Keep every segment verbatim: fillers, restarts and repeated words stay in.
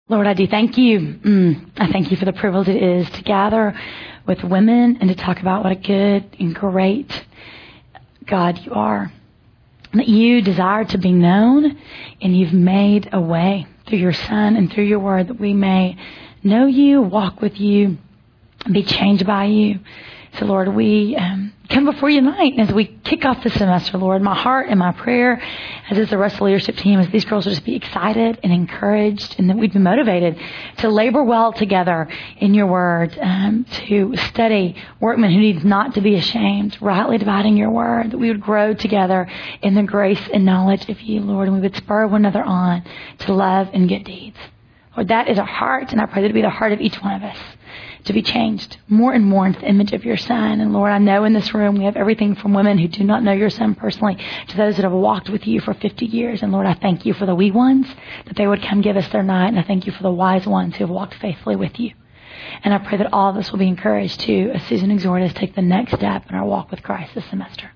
Lord, I do thank you. Mm, I thank you for the privilege it is to gather with women and to talk about what a good and great God you are. That you desire to be known, and you've made a way through your Son and through your word that we may know you, walk with you, and be changed by you. So, Lord, we um, come before you tonight. And as we kick off the semester, Lord, my heart and my prayer, as is the rest of the leadership team, is these girls will just be excited and encouraged, and that we'd be motivated to labor well together in your word, um, to study workmen who needs not to be ashamed, rightly dividing your word, that we would grow together in the grace and knowledge of you, Lord, and we would spur one another on to love and good deeds. Lord, that is our heart, and I pray that it be the heart of each one of us, to be changed more and more into the image of your Son. And Lord, I know in this room we have everything from women who do not know your Son personally to those that have walked with you for fifty years. And Lord, I thank you for the wee ones, that they would come give us their night. And I thank you for the wise ones who have walked faithfully with you. And I pray that all of us will be encouraged to, as Susan exhorted us, take the next step in our walk with Christ this semester.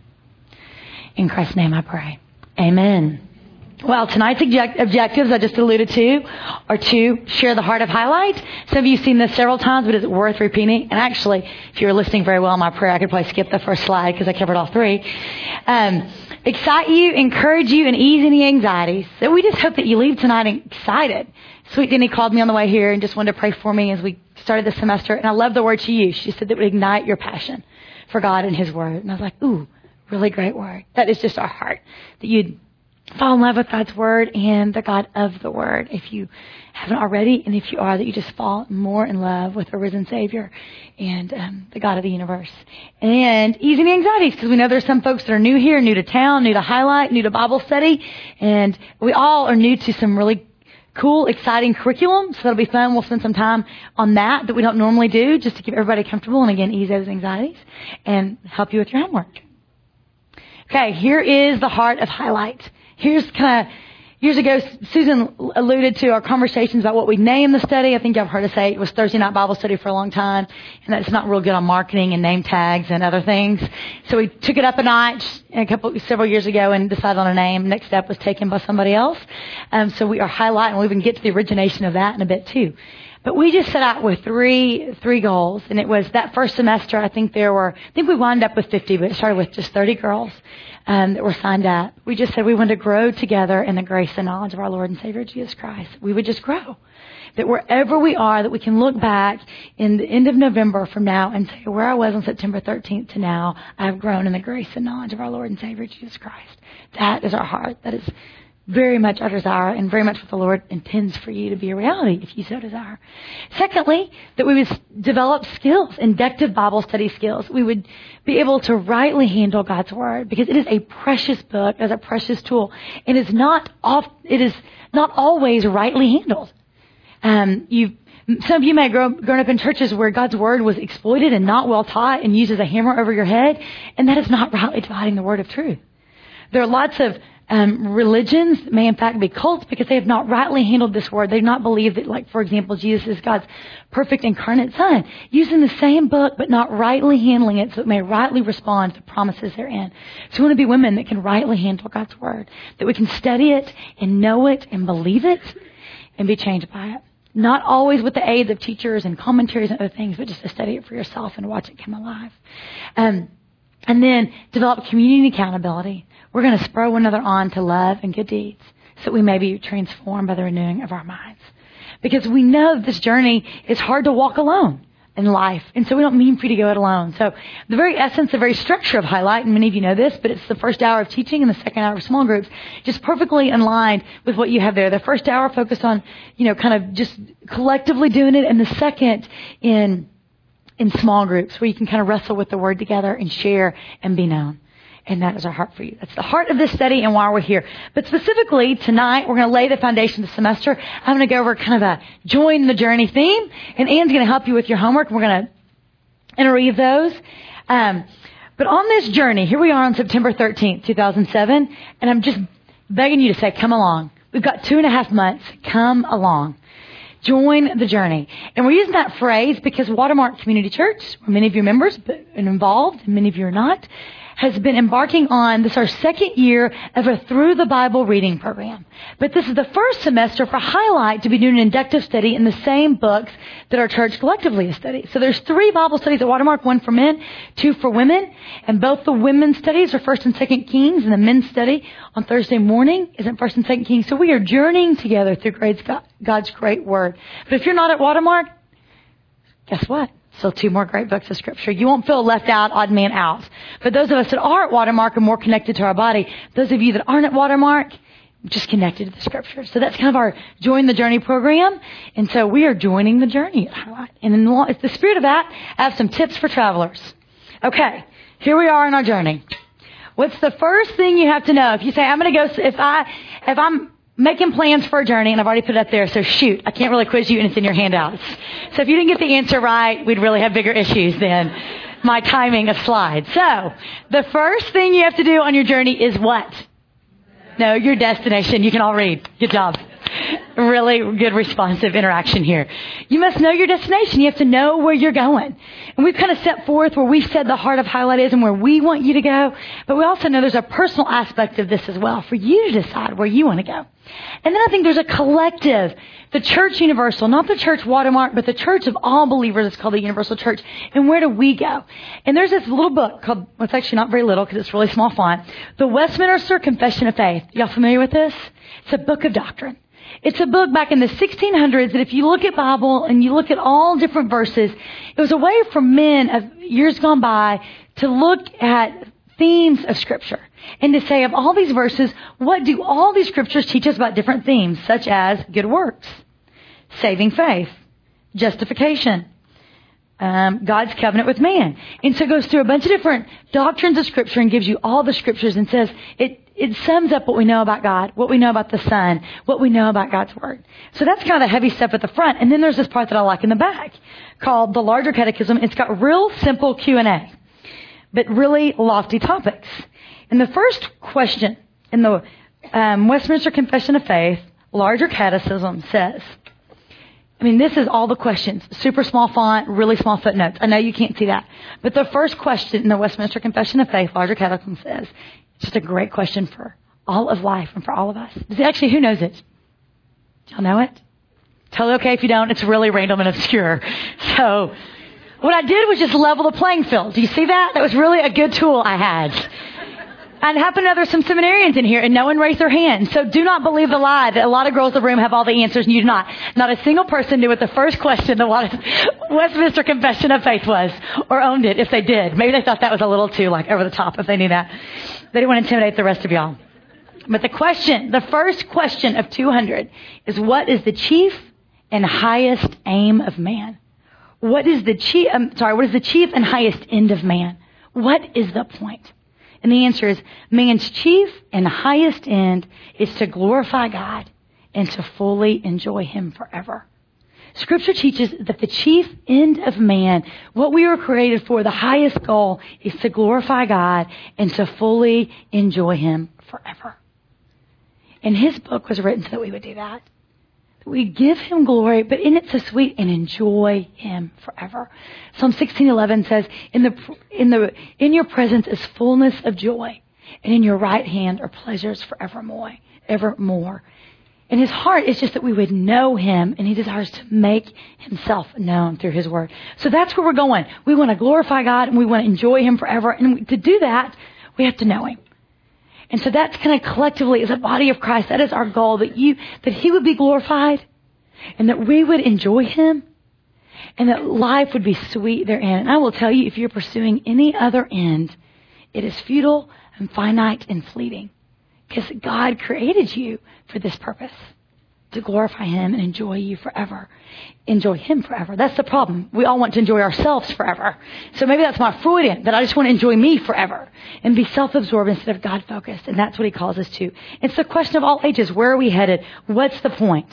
In Christ's name I pray. Amen. Well, tonight's object- objectives I just alluded to are to share the heart of highlight. Some of you have seen this several times, but it's worth repeating. And actually, if you were listening very well in my prayer, I could probably skip the first slide because I covered all three. Um, excite you, encourage you, and ease any anxieties. So we just hope that you leave tonight excited. Sweet Denny called me on the way here and just wanted to pray for me as we started the semester. And I love the word she used. She said that would ignite your passion for God and His Word. And I was like, ooh, really great word. That is just our heart, that you'd fall in love with God's Word and the God of the Word, if you haven't already. And if you are, that you just fall more in love with the risen Savior and um, the God of the universe. And ease any anxieties, because we know there's some folks that are new here, new to town, new to Highlight, new to Bible study. And we all are new to some really cool, exciting curriculum. So that'll be fun. We'll spend some time on that that we don't normally do, just to keep everybody comfortable and, again, ease those anxieties and help you with your homework. Okay, here is the heart of Highlight. Here's kind of, years ago, Susan alluded to our conversations about what we name the study. I think y'all have heard us say it was Thursday night Bible study for a long time, and that's not real good on marketing and name tags and other things. So we took it up a notch a couple, several years ago and decided on a name. Next step was taken by somebody else. Um, so we are Highlight, and we can get to the origination of that in a bit too. But we just set out with three three goals, and it was that first semester. I think there were, I think we wound up with fifty, but it started with just thirty girls um, that were signed up. We just said we wanted to grow together in the grace and knowledge of our Lord and Savior Jesus Christ. We would just grow. That wherever we are, that we can look back in the end of November from now and say, where I was on September thirteenth to now, I have grown in the grace and knowledge of our Lord and Savior Jesus Christ. That is our heart. That is very much our desire, and very much what the Lord intends for you to be a reality if you so desire. Secondly, that we would develop skills, inductive Bible study skills. We would be able to rightly handle God's Word, because it is a precious book, as a precious tool, and it's not off, it is not always rightly handled. Um, you Some of you may have grown, grown up in churches where God's Word was exploited and not well taught and used as a hammer over your head, and that is not rightly dividing the Word of truth. There are lots of Um, religions may in fact be cults, because they have not rightly handled this word. They've not believed that, like, for example, Jesus is God's perfect incarnate Son, using the same book but not rightly handling it so it may rightly respond to the promises therein. So we want to be women that can rightly handle God's Word, that we can study it and know it and believe it and be changed by it. Not always with the aid of teachers and commentaries and other things, but just to study it for yourself and watch it come alive. Um, and then develop community accountability. We're going to spur one another on to love and good deeds so that we may be transformed by the renewing of our minds. Because we know this journey is hard to walk alone in life. And so we don't mean for you to go it alone. So the very essence, the very structure of Highlight, and many of you know this, but it's the first hour of teaching and the second hour of small groups, just perfectly in line with what you have there. The first hour focused on, you know, kind of just collectively doing it, and the second in in small groups where you can kind of wrestle with the Word together and share and be known. And that is our heart for you. That's the heart of this study and why we're here. But specifically tonight, we're going to lay the foundation of the semester. I'm going to go over kind of a join the journey theme. And Anne's going to help you with your homework. We're going to interweave those. Um, but on this journey, here we are on September thirteenth, two thousand seven. And I'm just begging you to say, come along. We've got two and a half months. Come along. Join the journey. And we're using that phrase because Watermark Community Church, where many of you are members but, and involved, and many of you are not, has been embarking on this our second year of a Through the Bible reading program. But this is the first semester for Highlight to be doing an inductive study in the same books that our church collectively has studied. So there's three Bible studies at Watermark, one for men, two for women. And both the women's studies are First and Second Kings, and the men's study on Thursday morning isn't First and Second Kings. So we are journeying together through God's great word. But if you're not at Watermark, guess what? Still two more great books of Scripture. You won't feel left out, odd man out. But those of us that are at Watermark are more connected to our body. Those of you that aren't at Watermark, just connected to the Scripture. So that's kind of our Join the Journey program. And so we are joining the journey at Highlight. And in the, the spirit of that, I have some tips for travelers. Okay, here we are in our journey. What's the first thing you have to know? If you say, I'm going to go, if I, if I'm making plans for a journey, and I've already put it up there, so shoot, I can't really quiz you, and it's in your handouts. So if you didn't get the answer right, we'd really have bigger issues than my timing of slides. So the first thing you have to do on your journey is what? No, your destination. You can all read. Good job. Really good responsive interaction here. You must know your destination. You have to know where you're going. And we've kind of set forth where we've said the heart of Highlight is and where we want you to go. But we also know there's a personal aspect of this as well for you to decide where you want to go. And then I think there's a collective, the Church Universal, not the Church Watermark, but the Church of all believers. It's called the Universal Church. And where do we go? And there's this little book called, well, it's actually not very little because it's really small font, The Westminster Confession of Faith. Y'all familiar with this? It's a book of doctrine. It's a book back in the sixteen hundreds that if you look at Bible and you look at all different verses, it was a way for men of years gone by to look at themes of Scripture and to say of all these verses, what do all these Scriptures teach us about different themes, such as good works, saving faith, justification, um, God's covenant with man. And so it goes through a bunch of different doctrines of Scripture and gives you all the Scriptures and says it It sums up what we know about God, what we know about the Son, what we know about God's Word. So that's kind of the heavy stuff at the front. And then there's this part that I like in the back called the Larger Catechism. It's got real simple Q and A, but really lofty topics. And the first question in the um, Westminster Confession of Faith, Larger Catechism says, I mean, this is all the questions. Super small font, really small footnotes. I know you can't see that. But the first question in the Westminster Confession of Faith, Larger Catechism says, it's just a great question for all of life and for all of us. Does it actually, who knows it? Y'all know it? Totally okay if you don't. It's really random and obscure. So what I did was just level the playing field. Do you see that? That was really a good tool I had. And happen to know there's some seminarians in here and no one raised their hand. So do not believe the lie that a lot of girls in the room have all the answers and you do not. Not a single person knew what the first question the Westminster Confession of Faith was or owned it if they did. Maybe they thought that was a little too like over the top if they knew that. They didn't want to intimidate the rest of y'all. But the question, the first question of two hundred is what is the chief and highest aim of man? What is the chief, um, sorry, what is the chief and highest end of man? What is the point? And the answer is man's chief and highest end is to glorify God and to fully enjoy Him forever. Scripture teaches that the chief end of man, what we were created for, the highest goal is to glorify God and to fully enjoy Him forever. And His book was written so that we would do that. We give Him glory, but in it so sweet, and enjoy Him forever. Psalm sixteen eleven says, "In the in the in your presence is fullness of joy, and in your right hand are pleasures forevermore." Evermore. And His heart is just that we would know Him, and He desires to make Himself known through His Word. So that's where we're going. We want to glorify God, and we want to enjoy Him forever. And to do that, we have to know Him. And so that's kind of collectively, as a body of Christ, that is our goal, that you, that He would be glorified and that we would enjoy Him and that life would be sweet therein. And I will tell you, if you're pursuing any other end, it is futile and finite and fleeting because God created you for this purpose, to glorify Him and enjoy you forever. Enjoy Him forever. That's the problem. We all want to enjoy ourselves forever. So maybe that's my Freudian, that I just want to enjoy me forever and be self-absorbed instead of God-focused. And that's what He calls us to. It's the question of all ages. Where are we headed? What's the point?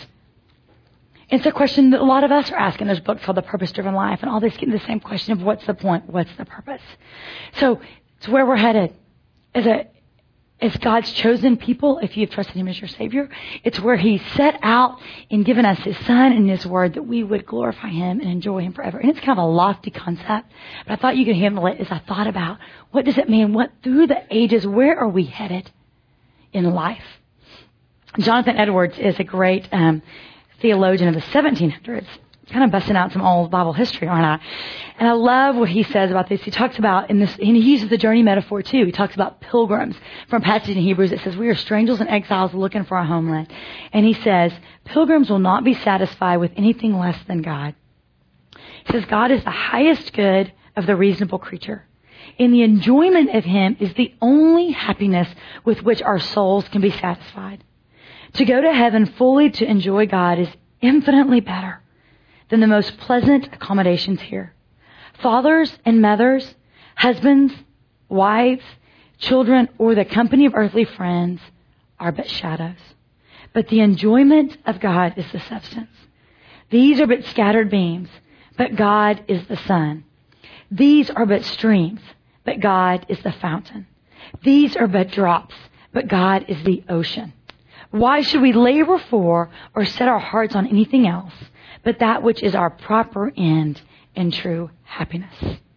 It's a question that a lot of us are asking. There's a book called The Purpose-Driven Life, and all this getting the same question of what's the point? What's the purpose? So it's where we're headed. As a as God's chosen people, if you have trusted him as your Savior. It's where he set out and given us his Son and his word that we would glorify him and enjoy him forever. And it's kind of a lofty concept, but I thought you could handle it as I thought about what does it mean? What through the ages, where are we headed in life? Jonathan Edwards is a great um, theologian of the seventeen hundreds. Kind of busting out some old Bible history, aren't I? And I love what he says about this. He talks about in this, and he uses the journey metaphor too. He talks about pilgrims from a passage in Hebrews that says, we are strangers and exiles looking for a homeland. And he says, pilgrims will not be satisfied with anything less than God. He says, God is the highest good of the reasonable creature. And the enjoyment of him is the only happiness with which our souls can be satisfied. To go to heaven fully to enjoy God is infinitely better than the most pleasant accommodations here. Fathers and mothers, husbands, wives, children, or the company of earthly friends are but shadows. But the enjoyment of God is the substance. These are but scattered beams, but God is the sun. These are but streams, but God is the fountain. These are but drops, but God is the ocean. Why should we labor for or set our hearts on anything else but that which is our proper end and true happiness?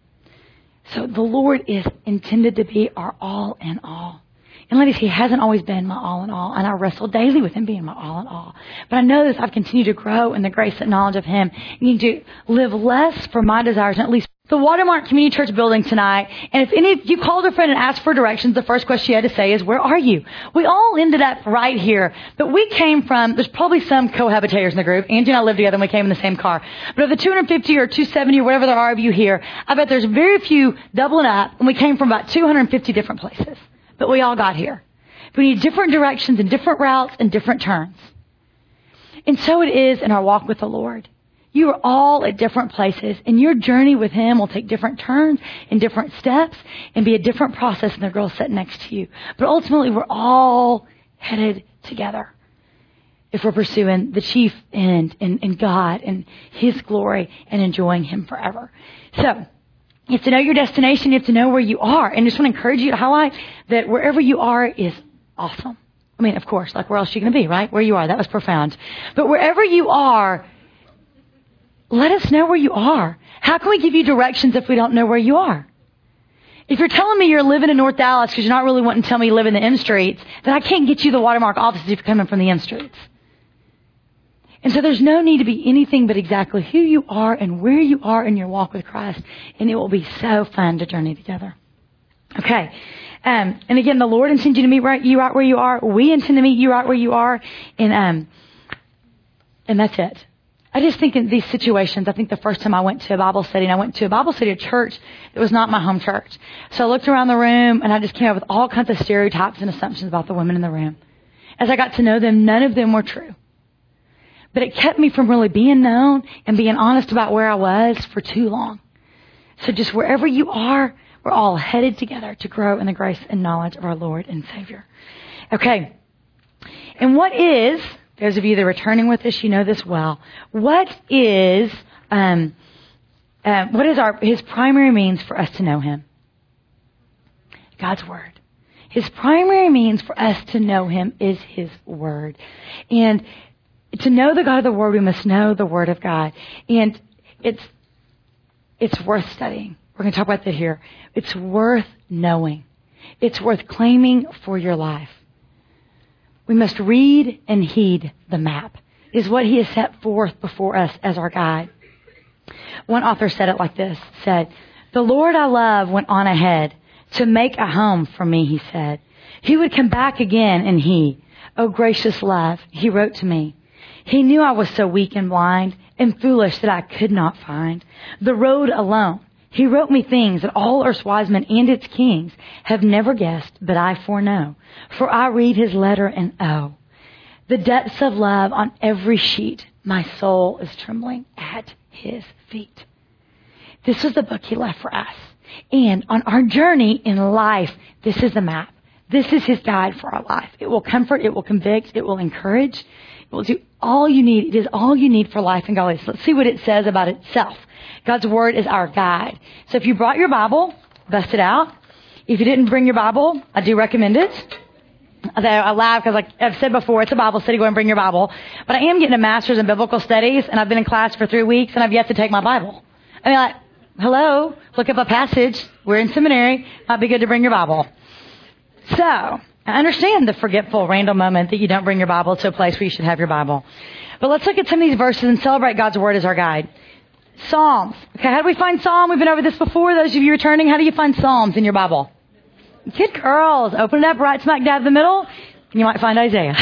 So the Lord is intended to be our all in all. And ladies, he hasn't always been my all in all, and I wrestle daily with him being my all in all. But I know as I've continued to grow in the grace and knowledge of him, I need to live less for my desires and at least the Watermark Community Church building tonight. And if any of you called a friend and asked for directions, the first question you had to say is, where are you? We all ended up right here. But we came from, there's probably some cohabitators in the group. Angie and I lived together and we came in the same car. But of the two hundred fifty or two hundred seventy or whatever there are of you here, I bet there's very few doubling up. And we came from about two hundred fifty different places. But we all got here. We need different directions and different routes and different turns. And so it is in our walk with the Lord. You are all at different places, and your journey with him will take different turns and different steps and be a different process than the girl sitting next to you. But ultimately, we're all headed together if we're pursuing the chief end in, in God and his glory and enjoying him forever. So you have to know your destination. You have to know where you are. And I just want to encourage you to highlight that wherever you are is awesome. I mean, of course, like where else are you going to be, right? Where you are. That was profound. But wherever you are, let us know where you are. How can we give you directions if we don't know where you are? If you're telling me you're living in North Dallas because you're not really wanting to tell me you live in the end streets, then I can't get you the Watermark offices if you're coming from the end streets. And so there's no need to be anything but exactly who you are and where you are in your walk with Christ. And it will be so fun to journey together. Okay. Um, and again, the Lord intends you to meet right, you right where you are. We intend to meet you right where you are. And, um, and that's it. I just think in these situations, I think the first time I went to a Bible study, and I went to a Bible study at church, it was not my home church. So I looked around the room and I just came up with all kinds of stereotypes and assumptions about the women in the room. As I got to know them, none of them were true. But it kept me from really being known and being honest about where I was for too long. So just wherever you are, we're all headed together to grow in the grace and knowledge of our Lord and Savior. Okay. And what is... Those of you that are returning with us, you know this well. What is um, uh, what is our his primary means for us to know him? God's Word. His primary means for us to know him is his Word. And to know the God of the Word, we must know the Word of God. And it's it's worth studying. We're going to talk about that here. It's worth knowing. It's worth claiming for your life. We must read and heed the map. It is what he has set forth before us as our guide. One author said it like this, said, "The Lord I love went on ahead to make a home for me," he said. "He would come back again, and he, oh gracious love," he wrote to me. "He knew I was so weak and blind and foolish that I could not find the road alone. He wrote me things that all earth's wise men and its kings have never guessed, but I foreknow. For I read his letter, and oh, the depths of love on every sheet. My soul is trembling at his feet." This was the book he left for us. And on our journey in life, this is the map. This is his guide for our life. It will comfort, it will convict, it will encourage. It will do all you need. It is all you need for life and godliness. Let's see what it says about itself. God's Word is our guide. So if you brought your Bible, bust it out. If you didn't bring your Bible, I do recommend it. Although I laugh because, like I've said before, it's a Bible study. Go and bring your Bible. But I am getting a master's in biblical studies, and I've been in class for three weeks, and I've yet to take my Bible. I mean, like, hello, look up a passage. We're in seminary. Might be good to bring your Bible. So I understand the forgetful, random moment that you don't bring your Bible to a place where you should have your Bible. But let's look at some of these verses and celebrate God's Word as our guide. Psalms. Okay, how do we find Psalm? We've been over this before. Those of you returning, how do you find Psalms in your Bible? Good girls. Open it up right smack dab in the middle, and you might find Isaiah.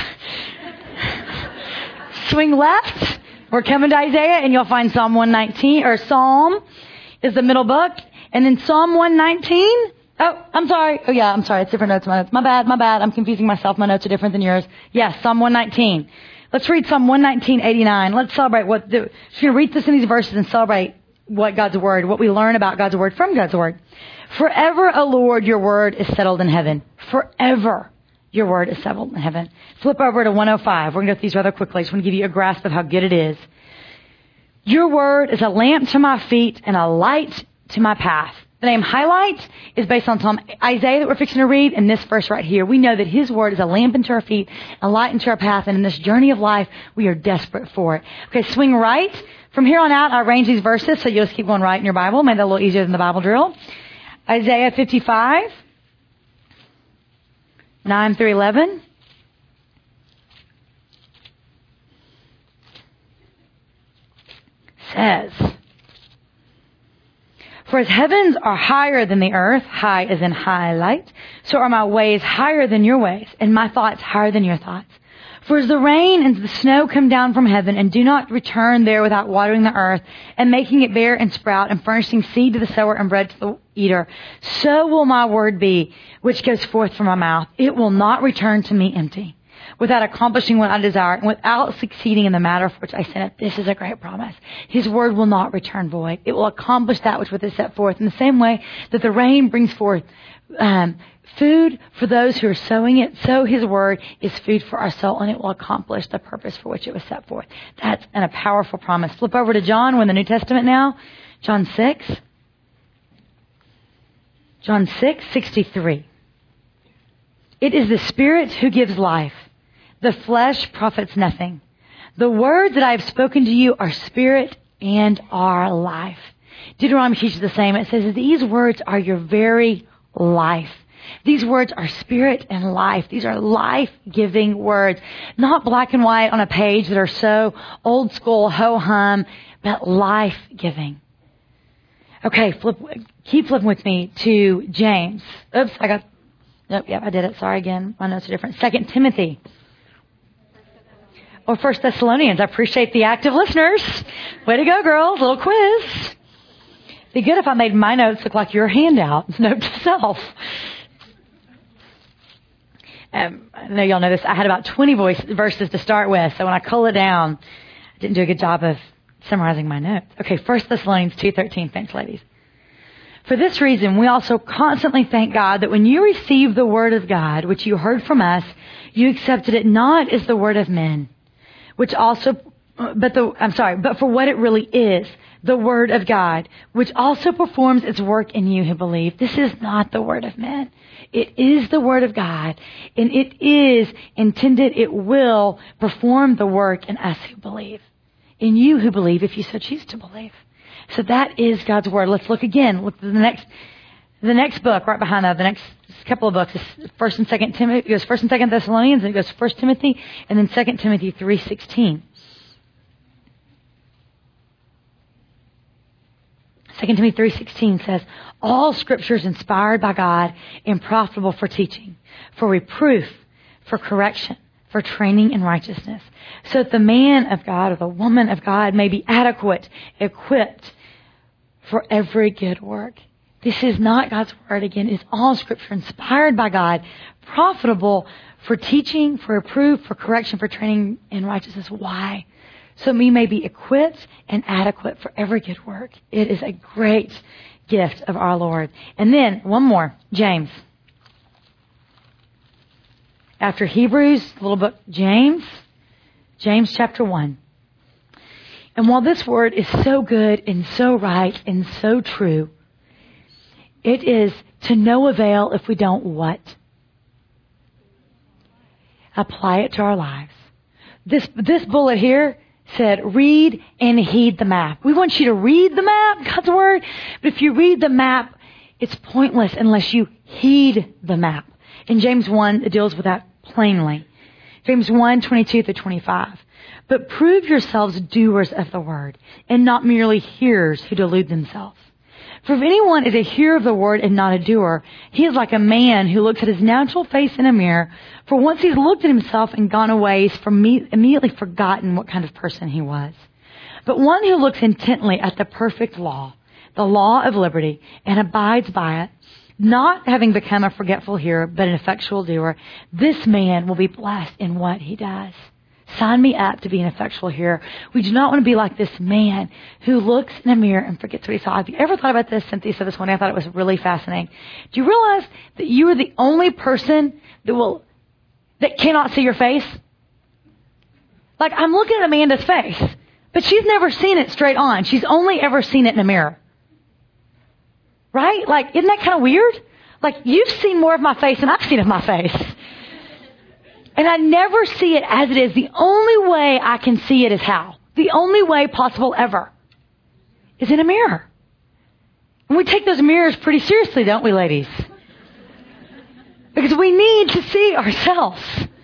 Swing left. We're coming to Isaiah, and you'll find Psalm one nineteen, or Psalm is the middle book. And then Psalm one nineteen. Oh, I'm sorry. Oh, yeah, I'm sorry. It's different notes. My notes. My bad, my bad. I'm confusing myself. My notes are different than yours. Yes, Psalm one nineteen. Let's read Psalm one nineteen, eighty-nine. Let's celebrate what the... Just going to read this in these verses and celebrate what God's Word, what we learn about God's Word from God's Word. Forever, O Lord, your word is settled in heaven. Forever, your word is settled in heaven. Flip over to one oh five. We're going to go through these rather quickly. I just want to give you a grasp of how good it is. Your word is a lamp to my feet and a light to my path. The name highlight is based on Psalm Isaiah that we're fixing to read in this verse right here. We know that his word is a lamp into our feet, a light into our path, and in this journey of life, we are desperate for it. Okay, swing right. From here on out, I arrange these verses so you'll just keep going right in your Bible. Made that a little easier than the Bible drill. Isaiah fifty-five, nine through eleven. Says, for as heavens are higher than the earth, high as in highlight, so are my ways higher than your ways, and my thoughts higher than your thoughts. For as the rain and the snow come down from heaven and do not return there without watering the earth and making it bear and sprout and furnishing seed to the sower and bread to the eater, so will my word be, which goes forth from my mouth. It will not return to me empty, without accomplishing what I desire and without succeeding in the matter for which I sent it. This is a great promise. His word will not return void. It will accomplish that which it is set forth in the same way that the rain brings forth um, food for those who are sowing it. So his word is food for our soul, and it will accomplish the purpose for which it was set forth. That's an, a powerful promise. Flip over to John. We're in the New Testament now. John six. John six, sixty-three. It is the Spirit who gives life. The flesh profits nothing. The words that I have spoken to you are spirit and are life. Deuteronomy teaches the same. It says these words are your very life. These words are spirit and life. These are life-giving words. Not black and white on a page that are so old school, ho-hum, but life-giving. Okay, flip, keep flipping with me to James. Oops, I got... Nope, yeah, I did it. Sorry again. My notes are different. Second Timothy. Or First Thessalonians. I appreciate the active listeners. Way to go, girls. Little quiz. Be good if I made my notes look like your handout. Note to self. Um, I know y'all know this. I had about twenty voice, verses to start with. So when I cull it down, I didn't do a good job of summarizing my notes. Okay, First Thessalonians two thirteen. Thanks, ladies. For this reason, we also constantly thank God that when you received the word of God, which you heard from us, you accepted it not as the word of men, which also, but the, I'm sorry, but for what it really is, the word of God, which also performs its work in you who believe. This is not the word of men. It is the word of God, and it is intended, it will perform the work in us who believe. In you who believe, if you so choose to believe. So that is God's word. Let's look again. Look at the next, the next book right behind that. The next couple of books is First and Second Timothy. It goes First and Second Thessalonians, and it goes First Timothy, and then Second Timothy three sixteen. Second Timothy three sixteen says, all Scripture is inspired by God and profitable for teaching, for reproof, for correction, for training in righteousness, so that the man of God or the woman of God may be adequate, equipped for every good work. This is not God's word again. It's all Scripture inspired by God, profitable for teaching, for reproof, for correction, for training in righteousness. Why? So we may be equipped and adequate for every good work. It is a great gift of our Lord. And then one more, James. After Hebrews, the little book James, James chapter one. And while this word is so good and so right and so true, it is to no avail if we don't what? apply it to our lives. This, this bullet here said, read and heed the map. We want you to read the map, God's word. But if you read the map, it's pointless unless you heed the map. In James one, it deals with that plainly. James one, twenty-two through twenty-five. But prove yourselves doers of the word and not merely hearers who delude themselves. For if anyone is a hearer of the word and not a doer, he is like a man who looks at his natural face in a mirror. For once he's looked at himself and gone away, he's immediately forgotten what kind of person he was. But one who looks intently at the perfect law, the law of liberty, and abides by it, not having become a forgetful hearer, but an effectual doer, this man will be blessed in what he does. Sign me up to be an effectual hearer. We do not want to be like this man who looks in a mirror and forgets what he saw. Have you ever thought about this? Cynthia said this morning. I thought it was really fascinating. Do you realize that you are the only person that will, that cannot see your face? Like, I'm looking at Amanda's face, but she's never seen it straight on. She's only ever seen it in a mirror. Right? Like, isn't that kind of weird? Like, you've seen more of my face than I've seen of my face. And I never see it as it is. The only way I can see it is how? The only way possible ever is in a mirror. And we take those mirrors pretty seriously, don't we, ladies? Because we need to see ourselves.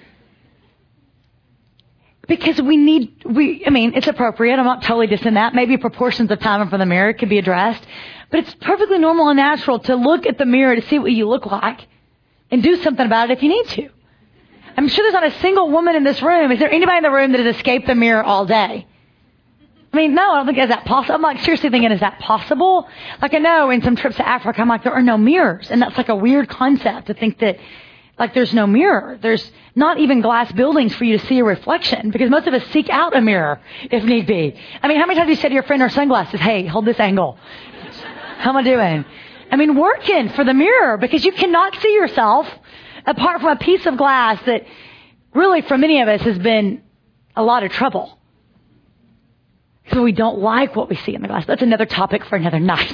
Because we need, we, I mean, it's appropriate. I'm not totally dissing that. Maybe proportions of time in front of the mirror could be addressed. But it's perfectly normal and natural to look at the mirror to see what you look like and do something about it if you need to. I'm sure there's not a single woman in this room. Is there anybody in the room that has escaped the mirror all day? I mean, no, I don't think is that possible. I'm like seriously thinking, is that possible? Like I know in some trips to Africa, I'm like, there are no mirrors. And that's like a weird concept to think that like there's no mirror. There's not even glass buildings for you to see a reflection because most of us seek out a mirror if need be. I mean, how many times do you say to your friend or sunglasses, hey, hold this angle? How am I doing? I mean, working for the mirror because you cannot see yourself apart from a piece of glass that really for many of us has been a lot of trouble. So we don't like what we see in the glass. That's another topic for another night.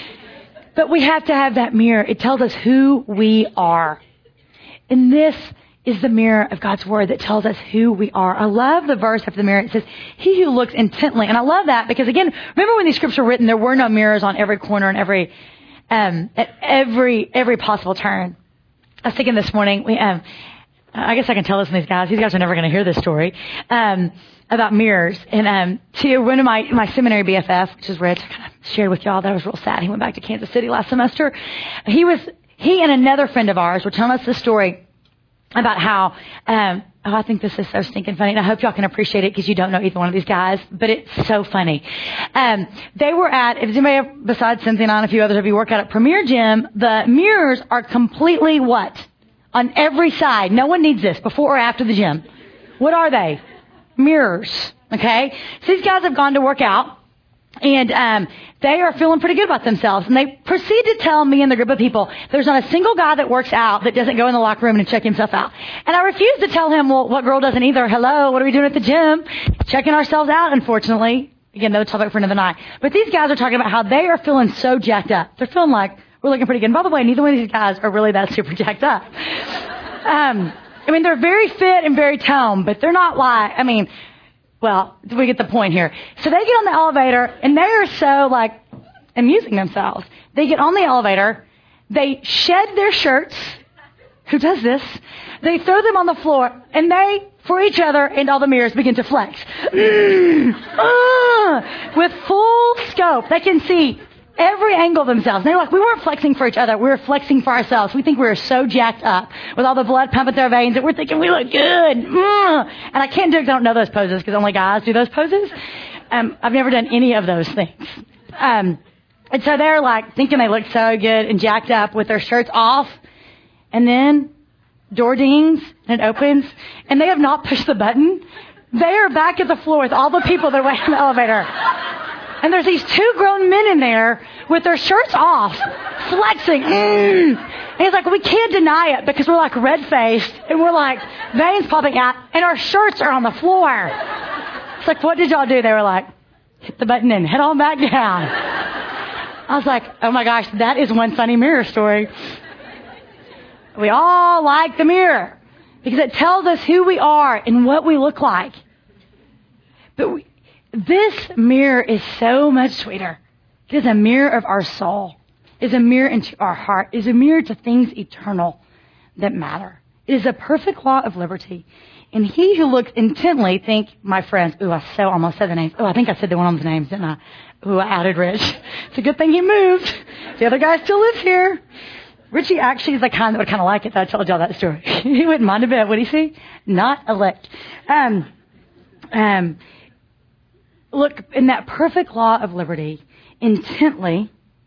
But we have to have that mirror. It tells us who we are. And this is the mirror of God's word that tells us who we are. I love the verse of the mirror. It says, he who looks intently. And I love that because, again, remember when these scriptures were written, there were no mirrors on every corner and every, um, at every, every possible turn. I was thinking this morning, we, um, I guess I can tell this to these guys. These guys are never going to hear this story, um, about mirrors. And, um, to one of my, my seminary B F F, which is Rich, I kind of shared with y'all that I was real sad. He went back to Kansas City last semester. He was, he and another friend of ours were telling us this story about how, um, oh, I think this is so stinking funny. And I hope y'all can appreciate it because you don't know either one of these guys, but it's so funny. Um, they were at, if anybody besides Cynthia and I and a few others of you work out at Premier Gym, the mirrors are completely what? On every side. No one needs this before or after the gym. What are they? Mirrors. Okay. So these guys have gone to work out. And um, they are feeling pretty good about themselves. And they proceed to tell me and the group of people, there's not a single guy that works out that doesn't go in the locker room and check himself out. And I refuse to tell him, well, what girl doesn't either? Hello, what are we doing at the gym? Checking ourselves out, unfortunately. Again, no topic for another night. But these guys are talking about how they are feeling so jacked up. They're feeling like we're looking pretty good. And by the way, neither one of these guys are really that super jacked up. Um, I mean, they're very fit and very toned, but they're not like, I mean... Well, we get the point here. So they get on the elevator, and they are so, like, amusing themselves. They get on the elevator. They shed their shirts. Who does this? They throw them on the floor, and they, for each other and all the mirrors, begin to flex. Mm, uh, with full scope. They can see every angle of themselves. And they're like, we weren't flexing for each other. We were flexing for ourselves. We think we were so jacked up with all the blood pumping through our veins that we're thinking we look good. Mm. And I can't do it because I don't know those poses because only guys do those poses. Um, I've never done any of those things. Um, and so they're like thinking they look so good and jacked up with their shirts off. And then door dings and it opens and they have not pushed the button. They are back at the floor with all the people that are waiting in the elevator. And there's these two grown men in there with their shirts off, flexing. Mm. And he's like, we can't deny it because we're like red-faced and we're like veins popping out and our shirts are on the floor. It's like, what did y'all do? They were like, hit the button and head on back down. I was like, oh my gosh, that is one funny mirror story. We all like the mirror. because it tells us who we are and what we look like. But we, this mirror is so much sweeter. It is a mirror of our soul. It is a mirror into our heart. It is a mirror to things eternal that matter. It is a perfect law of liberty. And he who looks intently, think, my friends, ooh, I so almost said the names. Oh, I think I said the one of the names, didn't I? Ooh, I outed Rich. It's a good thing he moved. The other guy still lives here. Richie actually is the kind that would kind of like it that I told y'all that story. He wouldn't mind a bit, would he see? Not a lick. Um, um, look, in that perfect law of liberty, intently,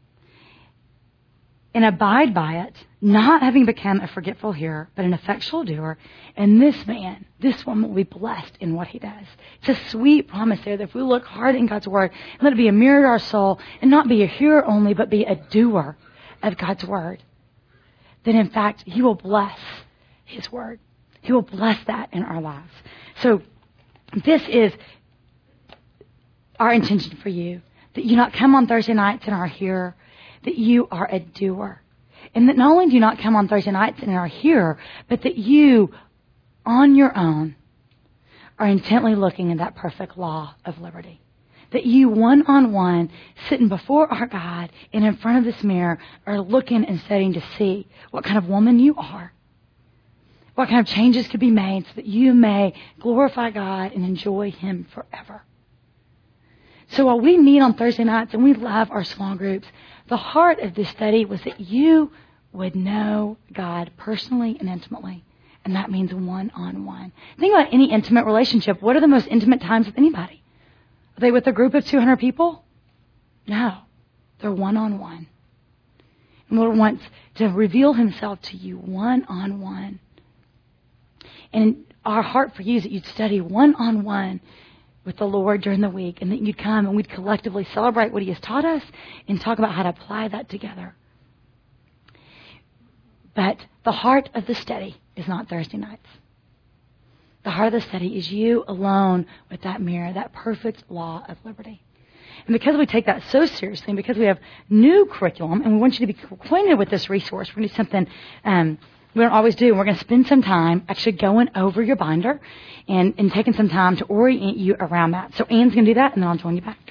and abide by it, not having become a forgetful hearer, but an effectual doer. And this man, this woman will be blessed in what he does. It's a sweet promise there that if we look hard in God's word, and let it be a mirror to our soul, and not be a hearer only, but be a doer of God's word, then in fact, he will bless his word. He will bless that in our lives. So this is our intention for you, that you not come on Thursday nights and are a hearer, that you are a doer. And that not only do you not come on Thursday nights and are a hearer, but that you, on your own, are intently looking at that perfect law of liberty. That you, one-on-one, sitting before our God and in front of this mirror, are looking and studying to see what kind of woman you are. What kind of changes could be made so that you may glorify God and enjoy Him forever. So while we meet on Thursday nights and we love our small groups, the heart of this study was that you would know God personally and intimately. And that means one-on-one. Think about any intimate relationship. What are the most intimate times with anybody? Are they with a group of two hundred people? No. They're one-on-one. And the Lord wants to reveal Himself to you one-on-one. And our heart for you is that you'd study one-on-one with the Lord during the week, and that you'd come and we'd collectively celebrate what He has taught us and talk about how to apply that together. But the heart of the study is not Thursday nights. The heart of the study is you alone with that mirror, that perfect law of liberty. And because we take that so seriously, and because we have new curriculum, and we want you to be acquainted with this resource, we're going to do something um, we don't always do. We're going to spend some time actually going over your binder and, and taking some time to orient you around that. So Anne's going to do that, and then I'll join you back.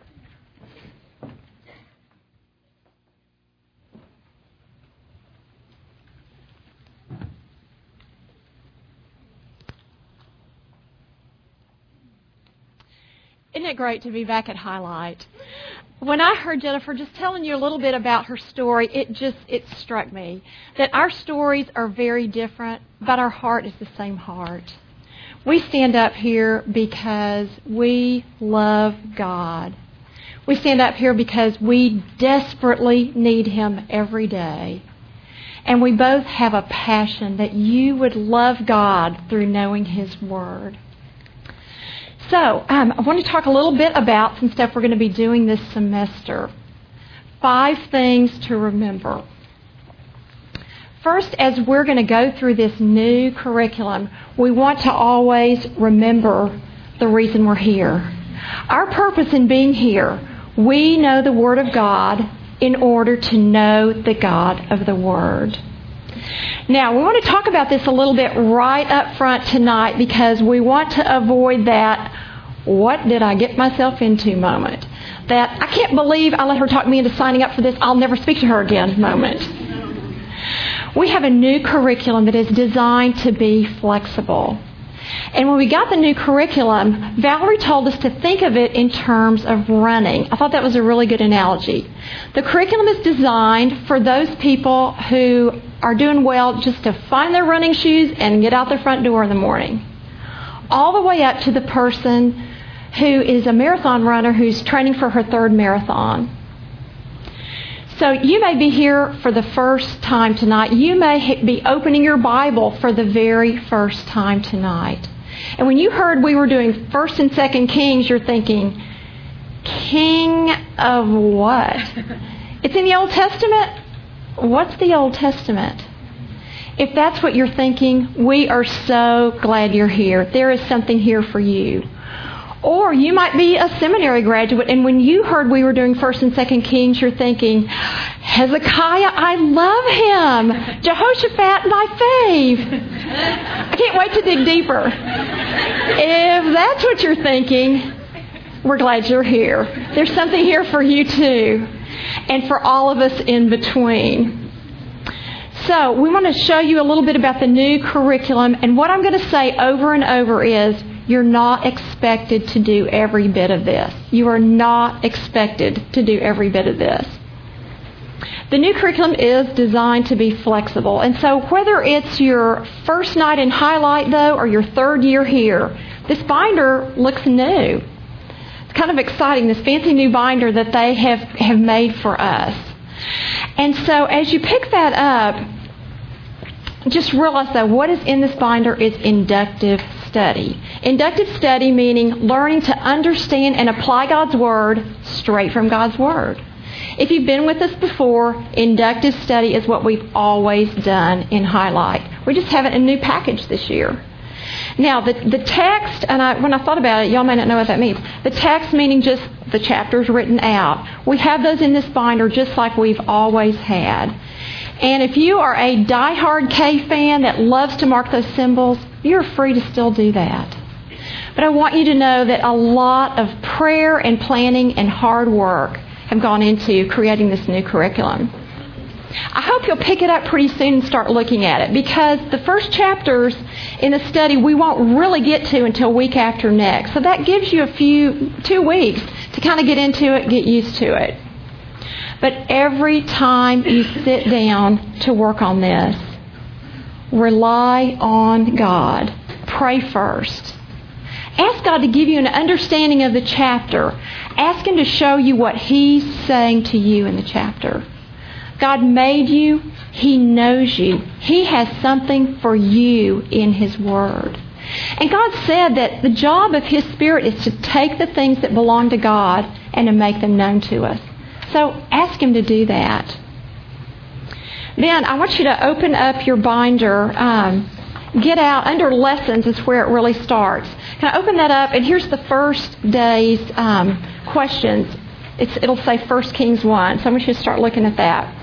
Isn't it great to be back at Highlight? When I heard Jennifer just telling you a little bit about her story, it just, it struck me that our stories are very different, but our heart is the same heart. We stand up here because we love God. We stand up here because we desperately need Him every day. And we both have a passion that you would love God through knowing His Word. So, um, I want to talk a little bit about some stuff we're going to be doing this semester. Five things to remember. First, as we're going to go through this new curriculum, we want to always remember the reason we're here. Our purpose in being here, we know the Word of God in order to know the God of the Word. Now, we want to talk about this a little bit right up front tonight because we want to avoid that what did I get myself into moment. That I can't believe I let her talk me into signing up for this, I'll never speak to her again moment. We have a new curriculum that is designed to be flexible. And when we got the new curriculum, Valerie told us to think of it in terms of running. I thought that was a really good analogy. The curriculum is designed for those people who are doing well just to find their running shoes and get out their front door in the morning. All the way up to the person who is a marathon runner who's training for her third marathon. So you may be here for the first time tonight. You may be opening your Bible for the very first time tonight. And when you heard we were doing First and Second Kings, you're thinking, King of what? It's in the Old Testament? What's the Old Testament? If that's what you're thinking, we are so glad you're here. There is something here for you. Or you might be a seminary graduate, and when you heard we were doing First and Second Kings, you're thinking, Hezekiah, I love him. Jehoshaphat, my fave. I can't wait to dig deeper. If that's what you're thinking, we're glad you're here. There's something here for you too, and for all of us in between. So we want to show you a little bit about the new curriculum, and what I'm going to say over and over is, you're not expected to do every bit of this. You are not expected to do every bit of this. The new curriculum is designed to be flexible. And so whether it's your first night in Highlight, though, or your third year here, this binder looks new. It's kind of exciting, this fancy new binder that they have, have made for us. And so as you pick that up, just realize that what is in this binder is inductive study. Inductive study meaning learning to understand and apply God's Word straight from God's Word. If you've been with us before, inductive study is what we've always done in Highlight. We just have it in a new package this year. Now, the, the text, and I, when I thought about it, y'all may not know what that means. The text meaning just the chapters written out. We have those in this binder just like we've always had. And if you are a diehard K fan that loves to mark those symbols, you're free to still do that. But I want you to know that a lot of prayer and planning and hard work have gone into creating this new curriculum. I hope you'll pick it up pretty soon and start looking at it, because the first chapters in the study we won't really get to until week after next. So that gives you a few, two weeks to kind of get into it, get used to it. But every time you sit down to work on this, rely on God. Pray first. Ask God to give you an understanding of the chapter. Ask Him to show you what He's saying to you in the chapter. God made you. He knows you. He has something for you in His Word. And God said that the job of His Spirit is to take the things that belong to God and to make them known to us. So ask Him to do that. Then I want you to open up your binder. Um, get out under lessons is where it really starts. Can I open that up? And here's the first day's um, questions. It's, it'll say First Kings one. So I want you to start looking at that.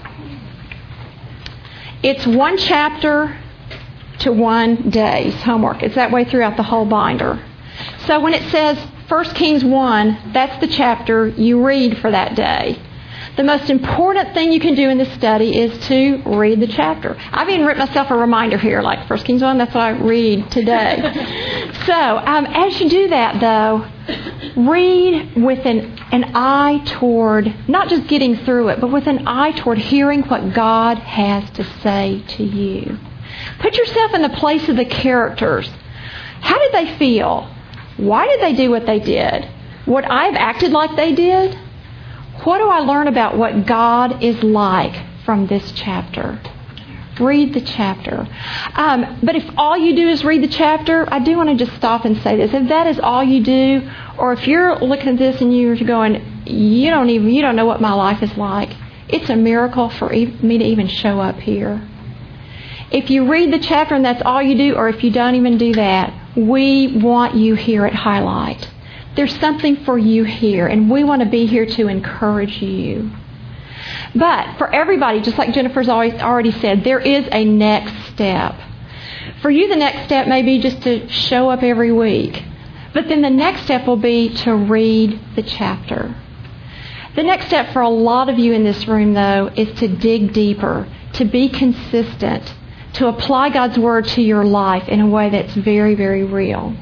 It's one chapter to one day's homework. It's that way throughout the whole binder. So when it says First Kings one, that's the chapter you read for that day. The most important thing you can do in this study is to read the chapter. I've even written myself a reminder here, like First Kings one, that's what I read today. So um, as you do that, though, read with an, an eye toward not just getting through it, but with an eye toward hearing what God has to say to you. Put yourself in the place of the characters. How did they feel? Why did they do what they did? Would I have acted like they did? What do I learn about what God is like from this chapter? Read the chapter. Um, but if all you do is read the chapter, I do want to just stop and say this. If that is all you do, or if you're looking at this and you're going, you don't even, you don't know what my life is like, it's a miracle for me to even show up here. If you read the chapter and that's all you do, or if you don't even do that, we want you here at Highlight. There's something for you here, and we want to be here to encourage you. But for everybody, just like Jennifer's always already said, there is a next step. For you, the next step may be just to show up every week. But then the next step will be to read the chapter. The next step for a lot of you in this room, though, is to dig deeper, to be consistent, to apply God's Word to your life in a way that's very, very real.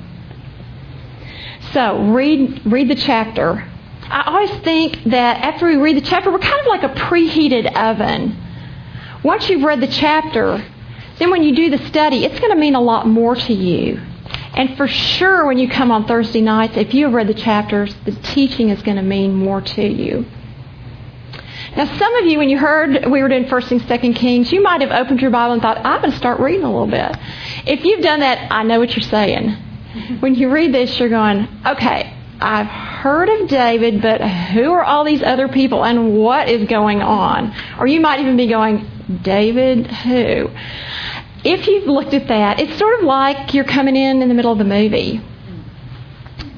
So, read read the chapter. I always think that after we read the chapter, we're kind of like a preheated oven. Once you've read the chapter, then when you do the study, it's going to mean a lot more to you. And for sure, when you come on Thursday nights, if you have read the chapters, the teaching is going to mean more to you. Now, some of you, when you heard we were doing First and Second Kings, you might have opened your Bible and thought, I'm going to start reading a little bit. If you've done that, I know what you're saying. When you read this, you're going, okay, I've heard of David, but who are all these other people and what is going on? Or you might even be going, David who? If you've looked at that, it's sort of like you're coming in in the middle of the movie.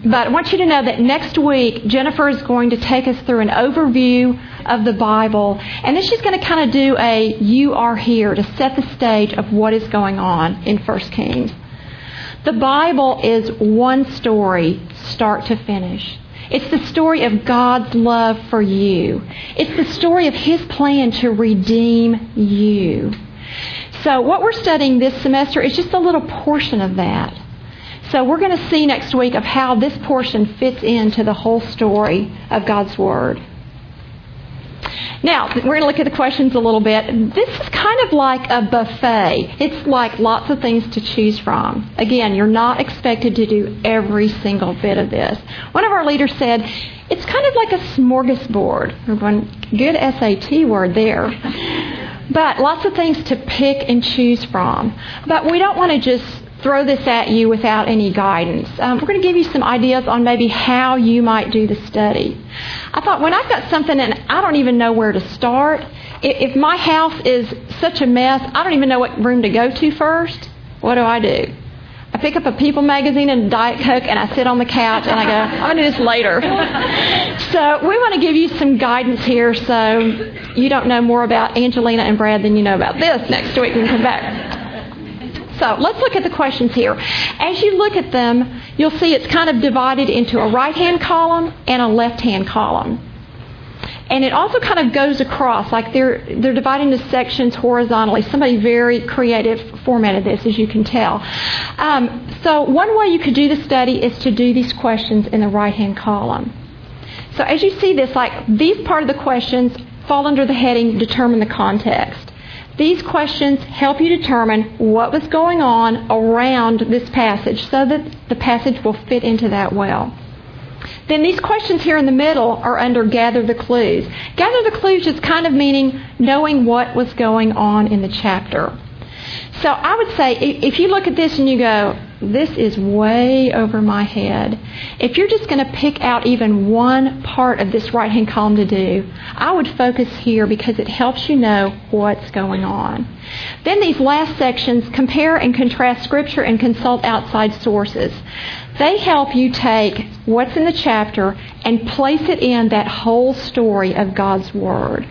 but I want you to know that next week, Jennifer is going to take us through an overview of the Bible. And then she's going to kind of do a You Are Here to set the stage of what is going on in First Kings. The Bible is one story, start to finish. It's the story of God's love for you. It's the story of His plan to redeem you. So what we're studying this semester is just a little portion of that. So we're going to see next week of how this portion fits into the whole story of God's Word. Now, we're going to look at the questions a little bit. This is kind of like a buffet. It's like lots of things to choose from. Again, you're not expected to do every single bit of this. One of our leaders said, it's kind of like a smorgasbord. One good S A T word there. But lots of things to pick and choose from. But we don't want to just throw this at you without any guidance. Um, we're going to give you some ideas on maybe how you might do the study. I thought when I've got something and I don't even know where to start, if, if my house is such a mess, I don't even know what room to go to first, what do I do? I pick up a People magazine and a Diet Coke and I sit on the couch and I go, I'm going to do this later. So we want to give you some guidance here so you don't know more about Angelina and Brad than you know about this next week when we come back. So let's look at the questions here. As you look at them, you'll see it's kind of divided into a right-hand column and a left-hand column. And it also kind of goes across, like they're they're divided into sections horizontally. Somebody very creative formatted this, as you can tell. Um, so one way you could do the study is to do these questions in the right-hand column. So as you see this, like these part of the questions fall under the heading Determine the Context. These questions help you determine what was going on around this passage so that the passage will fit into that well. Then these questions here in the middle are under Gather the Clues. Gather the Clues is kind of meaning knowing what was going on in the chapter. So I would say if you look at this and you go, this is way over my head. If you're just going to pick out even one part of this right-hand column to do, I would focus here because it helps you know what's going on. Then these last sections, compare and contrast Scripture and consult outside sources. They help you take what's in the chapter and place it in that whole story of God's Word.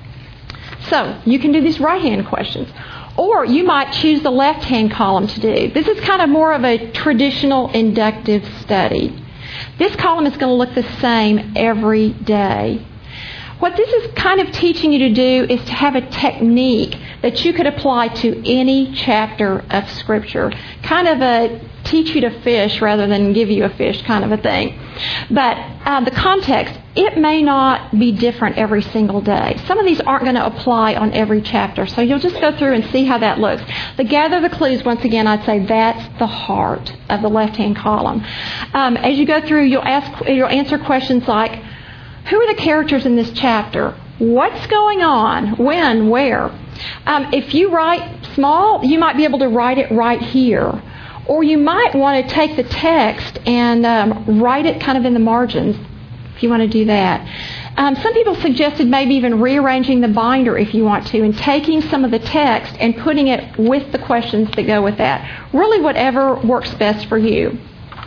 So you can do these right-hand questions. Or you might choose the left-hand column to do. This is kind of more of a traditional inductive study. This column is going to look the same every day. What this is kind of teaching you to do is to have a technique that you could apply to any chapter of Scripture. Kind of a teach you to fish rather than give you a fish kind of a thing. But uh, the context, it may not be different every single day. Some of these aren't going to apply on every chapter. So you'll just go through and see how that looks. The Gather the Clues, once again, I'd say that's the heart of the left-hand column. Um, as you go through, you'll ask, you'll answer questions like, who are the characters in this chapter? What's going on? When? Where? Um, if you write small, you might be able to write it right here. Or you might want to take the text and um, write it kind of in the margins, if you want to do that. Um, some people suggested maybe even rearranging the binder if you want to and taking some of the text and putting it with the questions that go with that. Really whatever works best for you.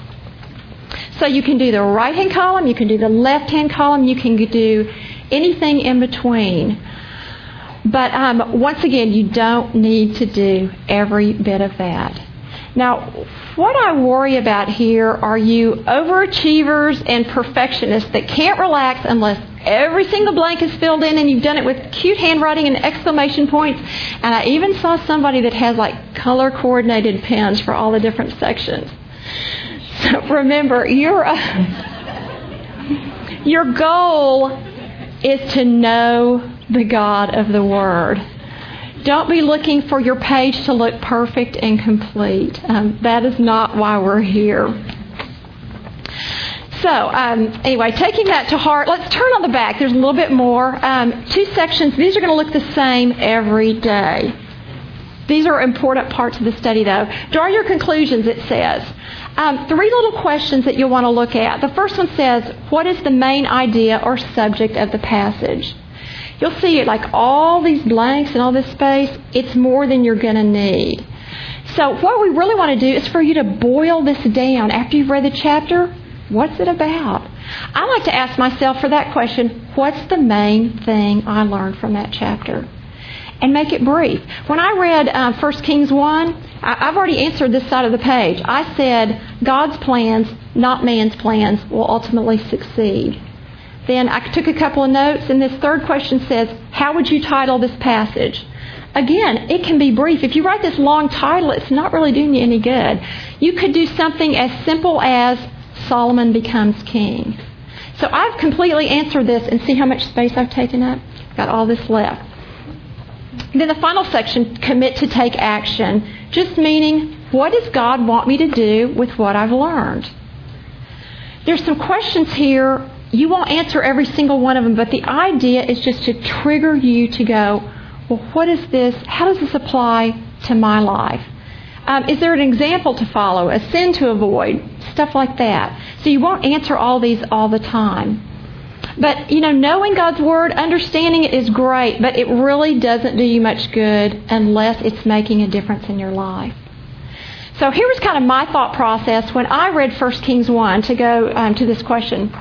So you can do the right-hand column, you can do the left-hand column, you can do anything in between. But um, once again, you don't need to do every bit of that. Now, what I worry about here are you overachievers and perfectionists that can't relax unless every single blank is filled in and you've done it with cute handwriting and exclamation points. And I even saw somebody that has like color-coordinated pens for all the different sections. So remember, your uh, your goal is to know the God of the Word. Don't be looking for your page to look perfect and complete. Um, that is not why we're here. So, um, anyway, taking that to heart, let's turn on the back. There's a little bit more. Um, two sections. These are going to look the same every day. These are important parts of the study, though. Draw your conclusions, it says. Um, three little questions that you'll want to look at. The first one says, what is the main idea or subject of the passage? You'll see it like all these blanks and all this space, it's more than you're going to need. So what we really want to do is for you to boil this down. After you've read the chapter, What's it about? I like to ask myself for that question, what's the main thing I learned from that chapter? And make it brief. When I read uh, First Kings one, I, I've already answered this side of the page. I said, God's plans, not man's plans, will ultimately succeed. Then I took a couple of notes, and this third question says, how would you title this passage? Again, it can be brief. If you write this long title, it's not really doing you any good. You could do something as simple as Solomon becomes king. So I've completely answered this, and see how much space I've taken up? Got all this left. Then the final section, commit to take action, just meaning, what does God want me to do with what I've learned? There's some questions here. You won't answer every single one of them, but the idea is just to trigger you to go, well, what is this? How does this apply to my life? Um, is there an example to follow, a sin to avoid, stuff like that? So you won't answer all these all the time. But, you know, knowing God's Word, understanding it is great, but it really doesn't do you much good unless it's making a difference in your life. So here was kind of my thought process when I read First Kings one to go um, to this question.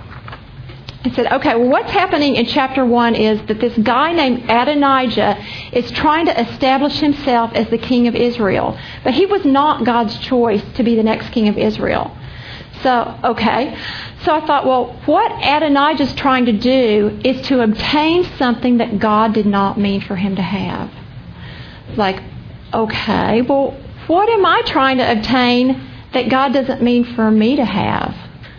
I said, okay, well, what's happening in chapter one is that this guy named Adonijah is trying to establish himself as the king of Israel. But he was not God's choice to be the next king of Israel. So, okay. So I thought, well, what Adonijah's trying to do is to obtain something that God did not mean for him to have. Like, okay, well, what am I trying to obtain that God doesn't mean for me to have?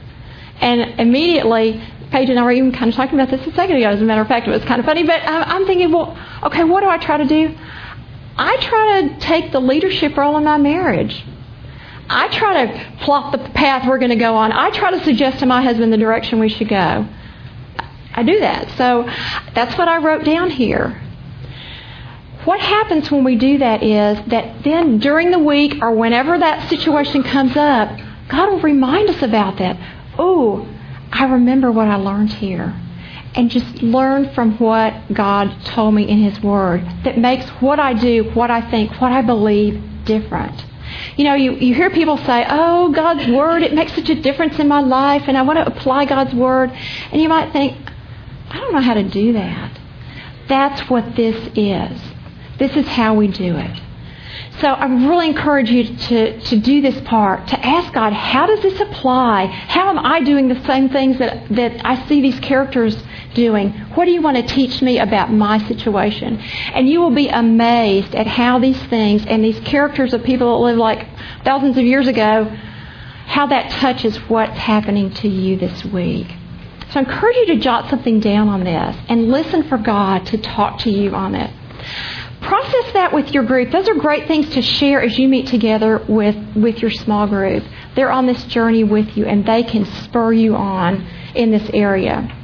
And immediately, Paige and I were even kind of talking about this a second ago, as a matter of fact. It was kind of funny, but I'm thinking, well, okay, what do I try to do? I try to take the leadership role in my marriage. I try to plot the path we're going to go on. I try to suggest to my husband the direction we should go. I do that. So that's what I wrote down here. What happens when we do that is that then during the week or whenever that situation comes up, God will remind us about that. Oh, I remember what I learned here. And just learn from what God told me in His Word that makes what I do, what I think, what I believe different. You know, you, you hear people say, oh, God's Word, it makes such a difference in my life, and I want to apply God's Word. And you might think, I don't know how to do that. That's what this is. This is how we do it. So I really encourage you to, to do this part, to ask God, how does this apply? How am I doing the same things that, that I see these characters doing? What do you want to teach me about my situation? And you will be amazed at how these things and these characters of people that lived like thousands of years ago, how that touches what's happening to you this week. So I encourage you to jot something down on this and listen for God to talk to you on it. Process that with your group. Those are great things to share as you meet together with, with your small group. They're on this journey with you, and they can spur you on in this area.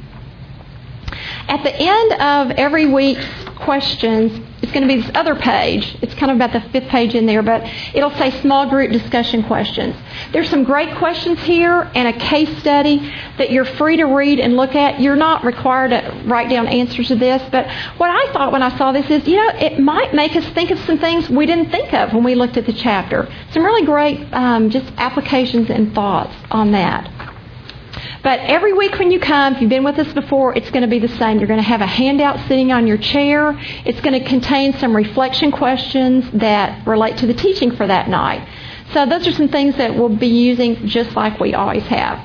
At the end of every week's questions, it's going to be this other page. It's kind of about the fifth page in there, but it'll say small group discussion questions. There's some great questions here and a case study that you're free to read and look at. You're not required to write down answers to this, but what I thought when I saw this is, you know, it might make us think of some things we didn't think of when we looked at the chapter. Some really great um, just applications and thoughts on that. But every week when you come, if you've been with us before, it's going to be the same. You're going to have a handout sitting on your chair. It's going to contain some reflection questions that relate to the teaching for that night. So those are some things that we'll be using just like we always have.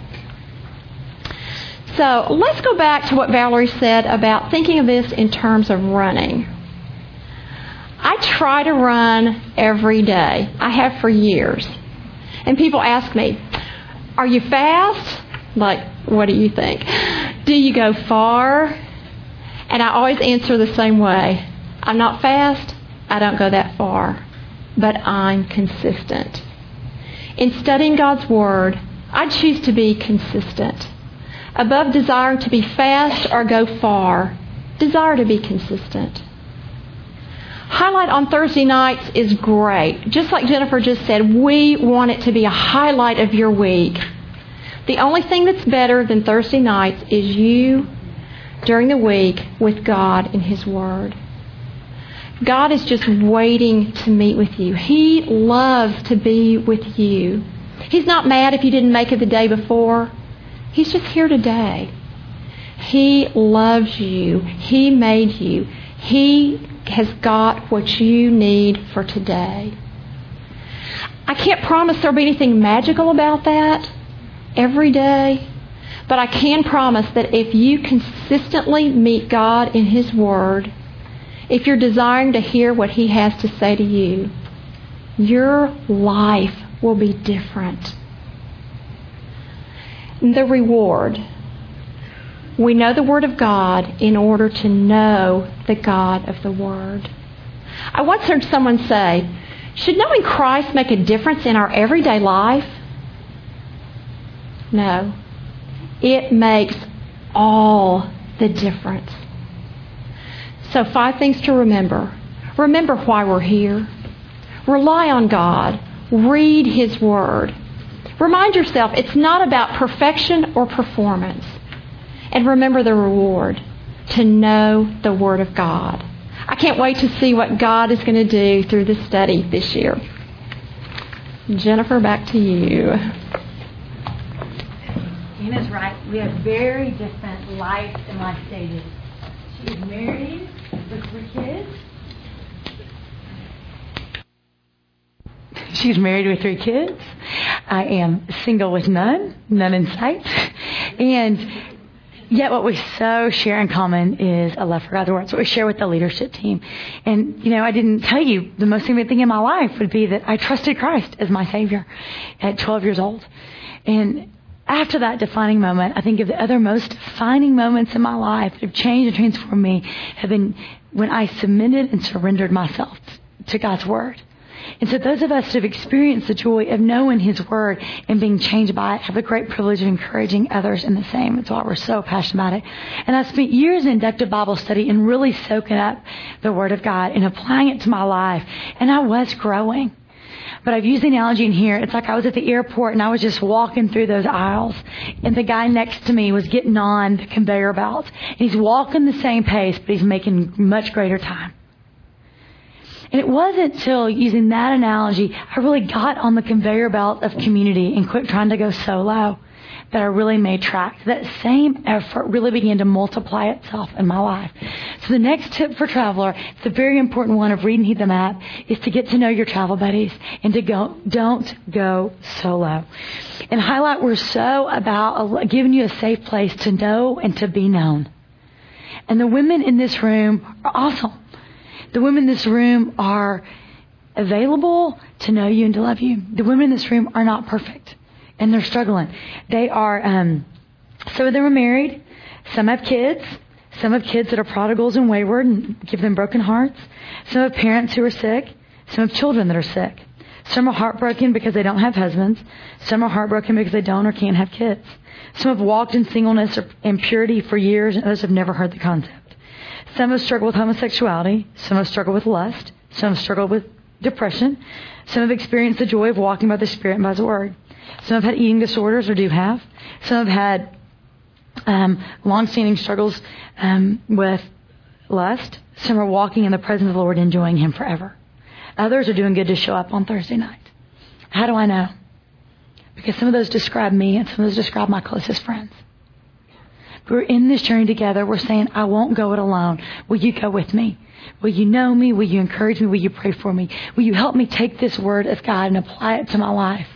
So let's go back to what Valerie said about thinking of this in terms of running. I try to run every day. I have for years. And people ask me, are you fast? Like, what do you think? Do you go far? And I always answer the same way. I'm not fast. I don't go that far. But I'm consistent. In studying God's Word, I choose to be consistent. Above desiring to be fast or go far, desire to be consistent. Highlight on Thursday nights is great. Just like Jennifer just said, we want it to be a highlight of your week. The only thing that's better than Thursday nights is you during the week with God in His Word. God is just waiting to meet with you. He loves to be with you. He's not mad if you didn't make it the day before. He's just here today. He loves you. He made you. He has got what you need for today. I can't promise there'll be anything magical about that every day, but I can promise that if you consistently meet God in His Word, if you're desiring to hear what He has to say to you, your life will be different. The reward. We know the Word of God in order to know the God of the Word. I once heard someone say, should knowing Christ make a difference in our everyday life? No. It makes all the difference. So five things to remember. Remember why we're here. Rely on God. Read His Word. Remind yourself it's not about perfection or performance. And remember the reward, to know the Word of God. I can't wait to see what God is going to do through this study this year. Jennifer, back to you. Anna's right. We have very different life and life stages. She is married with three kids. She's married with three kids. I am single with none, none in sight. And yet what we so share in common is a love for God's Word. It's what we share with the leadership team. And, you know, I didn't tell you, the most significant thing in my life would be that I trusted Christ as my Savior at twelve years old. And after that defining moment, I think of the other most defining moments in my life that have changed and transformed me have been when I submitted and surrendered myself to God's Word. And so those of us who have experienced the joy of knowing His Word and being changed by it have the great privilege of encouraging others in the same. That's why we're so passionate about it. And I spent years in inductive Bible study and really soaking up the Word of God and applying it to my life. And I was growing. But I've used the analogy in here. It's like I was at the airport and I was just walking through those aisles. And the guy next to me was getting on the conveyor belt. And he's walking the same pace, but he's making much greater time. And it wasn't until using that analogy, I really got on the conveyor belt of community and quit trying to go solo, that I really made track. That same effort really began to multiply itself in my life. So the next tip for traveler, it's a very important one of reading Heed the Map, is to get to know your travel buddies and to go, don't go solo. And Highlight, we're so about giving you a safe place to know and to be known. And the women in this room are awesome. The women in this room are available to know you and to love you. The women in this room are not perfect, and they're struggling. They are, um, some of them are married. Some have kids. Some have kids that are prodigals and wayward and give them broken hearts. Some have parents who are sick. Some have children that are sick. Some are heartbroken because they don't have husbands. Some are heartbroken because they don't or can't have kids. Some have walked in singleness or in purity for years, and others have never heard the concept. Some have struggled with homosexuality. Some have struggled with lust. Some have struggled with depression. Some have experienced the joy of walking by the Spirit and by His Word. Some have had eating disorders or do have. Some have had um, long-standing struggles um, with lust. Some are walking in the presence of the Lord, enjoying Him forever. Others are doing good to show up on Thursday night. How do I know? Because some of those describe me and some of those describe my closest friends. We're in this journey together. We're saying, I won't go it alone. Will you go with me? Will you know me? Will you encourage me? Will you pray for me? Will you help me take this Word of God and apply it to my life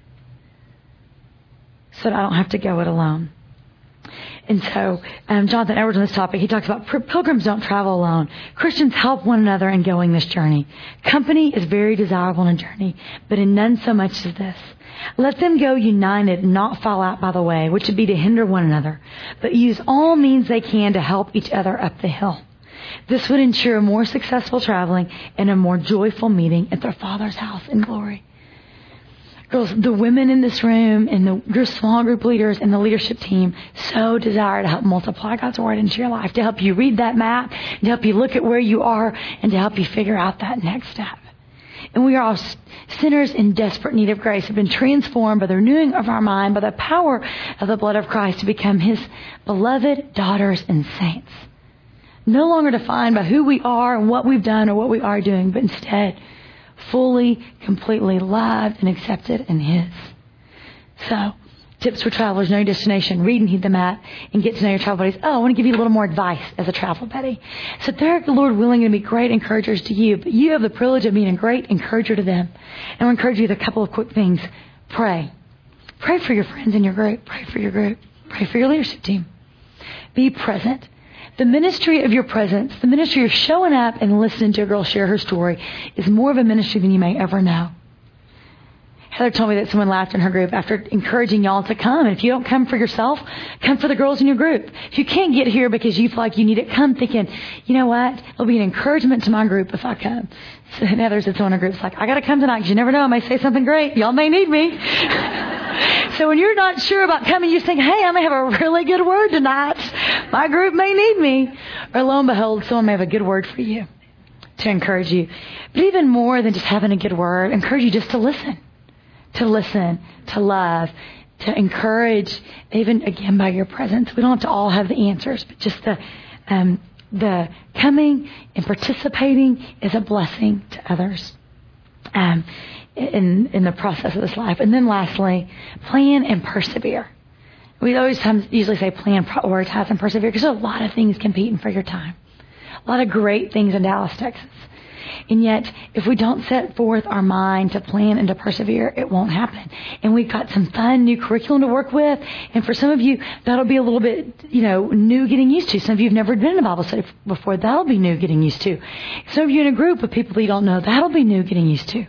so that I don't have to go it alone? And so um, Jonathan Edwards on this topic, he talks about pilgrims don't travel alone. Christians help one another in going this journey. Company is very desirable in a journey, but in none so much as this. Let them go united and not fall out by the way, which would be to hinder one another, but use all means they can to help each other up the hill. This would ensure a more successful traveling and a more joyful meeting at their Father's house in glory. Girls, the women in this room and the, your small group leaders and the leadership team so desire to help multiply God's Word into your life, to help you read that map, to help you look at where you are, and to help you figure out that next step. And we are all sinners in desperate need of grace, have been transformed by the renewing of our mind, by the power of the blood of Christ to become His beloved daughters and saints. No longer defined by who we are and what we've done or what we are doing, but instead fully, completely loved and accepted in His. So Tips for travelers, know your destination, read and heed the map, and get to know your travel buddies. Oh, I want to give you a little more advice as a travel buddy. So they're, the Lord willing, to be great encouragers to you, but you have the privilege of being a great encourager to them. And I'll encourage you with a couple of quick things. Pray. Pray for your friends in your group. Pray for your group. Pray for your leadership team. Be present. The ministry of your presence, the ministry of showing up and listening to a girl share her story is more of a ministry than you may ever know. Heather told me that someone laughed in her group after encouraging y'all to come. And if you don't come for yourself, come for the girls in your group. If you can't get here because you feel like you need it, come thinking, you know what? It'll be an encouragement to my group if I come. So Heather said to one of her groups, like, I got to come tonight because you never know. I may say something great. Y'all may need me. So when you're not sure about coming, you think, hey, I may have a really good word tonight. My group may need me. Or lo and behold, someone may have a good word for you to encourage you. But even more than just having a good word, encourage you just to listen. To listen, to love, to encourage, even again by your presence. We don't have to all have the answers, but just the um, the coming and participating is a blessing to others um, in in the process of this life. And then lastly, plan and persevere. We always times usually say plan, prioritize, and persevere because there's a lot of things competing for your time. A lot of great things in Dallas, Texas. And yet, if we don't set forth our mind to plan and to persevere, it won't happen. And we've got some fun new curriculum to work with. And for some of you, that'll be a little bit, you know, new getting used to. Some of you have never been in a Bible study before. That'll be new getting used to. Some of you in a group of people that you don't know, that'll be new getting used to.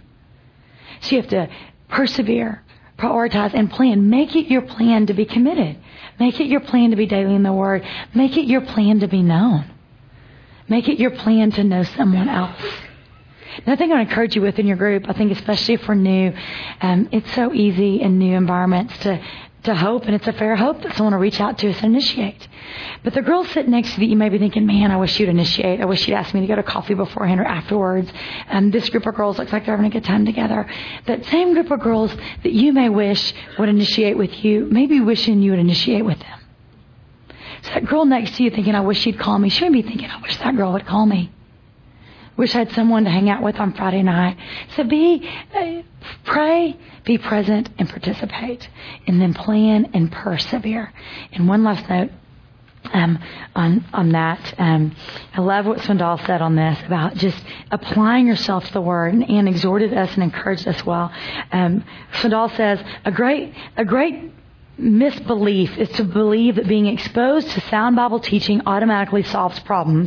So you have to persevere, prioritize, and plan. Make it your plan to be committed. Make it your plan to be daily in the Word. Make it your plan to be known. Make it your plan to know someone else. Another thing I want to encourage you with in your group, I think especially if we're new, um, it's so easy in new environments to, to hope, and it's a fair hope that someone will reach out to us and initiate. But the girl sitting next to you, you may be thinking, man, I wish you'd initiate. I wish you'd ask me to go to coffee beforehand or afterwards. Um, this group of girls looks like they're having a good time together. That same group of girls that you may wish would initiate with you, maybe wishing you would initiate with them. So that girl next to you thinking, I wish she'd call me. She may be thinking, I wish that girl would call me. Wish I had someone to hang out with on Friday night. So be, uh, pray, be present, and participate. And then plan and persevere. And one last note um, on on that. Um, I love what Swindoll said on this about just applying yourself to the Word. And Anne exhorted us and encouraged us well. Um, Swindoll says, a great a great misbelief is to believe that being exposed to sound Bible teaching automatically solves problems.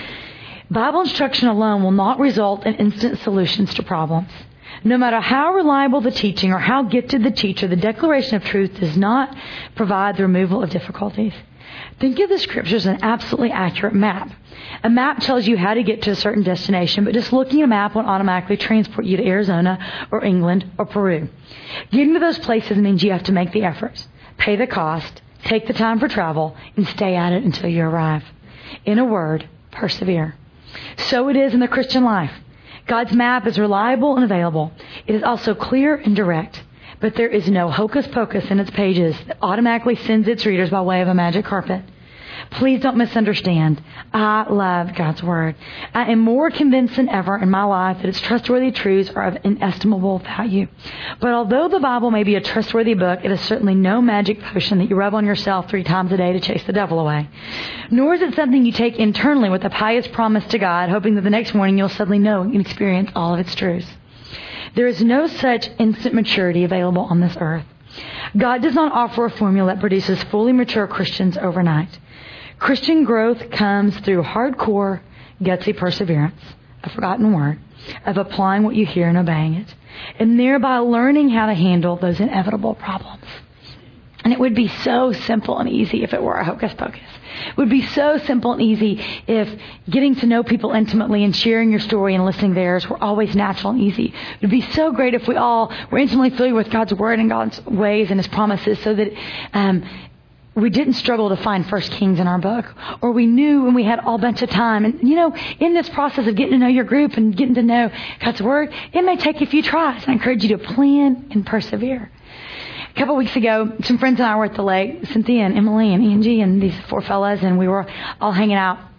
Bible instruction alone will not result in instant solutions to problems. No matter how reliable the teaching or how gifted the teacher, the declaration of truth does not provide the removal of difficulties. Think of the Scriptures as an absolutely accurate map. A map tells you how to get to a certain destination, but just looking at a map won't automatically transport you to Arizona or England or Peru. Getting to those places means you have to make the effort, pay the cost, take the time for travel, and stay at it until you arrive. In a word, persevere. So it is in the Christian life. God's map is reliable and available. It is also clear and direct. But there is no hocus pocus in its pages that automatically sends its readers by way of a magic carpet. Please don't misunderstand. I love God's Word. I am more convinced than ever in my life that its trustworthy truths are of inestimable value. But although the Bible may be a trustworthy book, it is certainly no magic potion that you rub on yourself three times a day to chase the devil away. Nor is it something you take internally with a pious promise to God, hoping that the next morning you'll suddenly know and experience all of its truths. There is no such instant maturity available on this earth. God does not offer a formula that produces fully mature Christians overnight. Christian growth comes through hardcore, gutsy perseverance, a forgotten word, of applying what you hear and obeying it, and thereby learning how to handle those inevitable problems. And it would be so simple and easy if it were a hocus pocus. It would be so simple and easy if getting to know people intimately and sharing your story and listening to theirs were always natural and easy. It would be so great if we all were intimately familiar with God's Word and God's ways and His promises so that um, we didn't struggle to find First Kings in our book, or we knew when we had all bunch of time. And, you know, in this process of getting to know your group and getting to know God's Word, it may take a few tries. I encourage you to plan and persevere. A couple of weeks ago, some friends and I were at the lake, Cynthia and Emily and Angie and these four fellas, and we were all hanging out.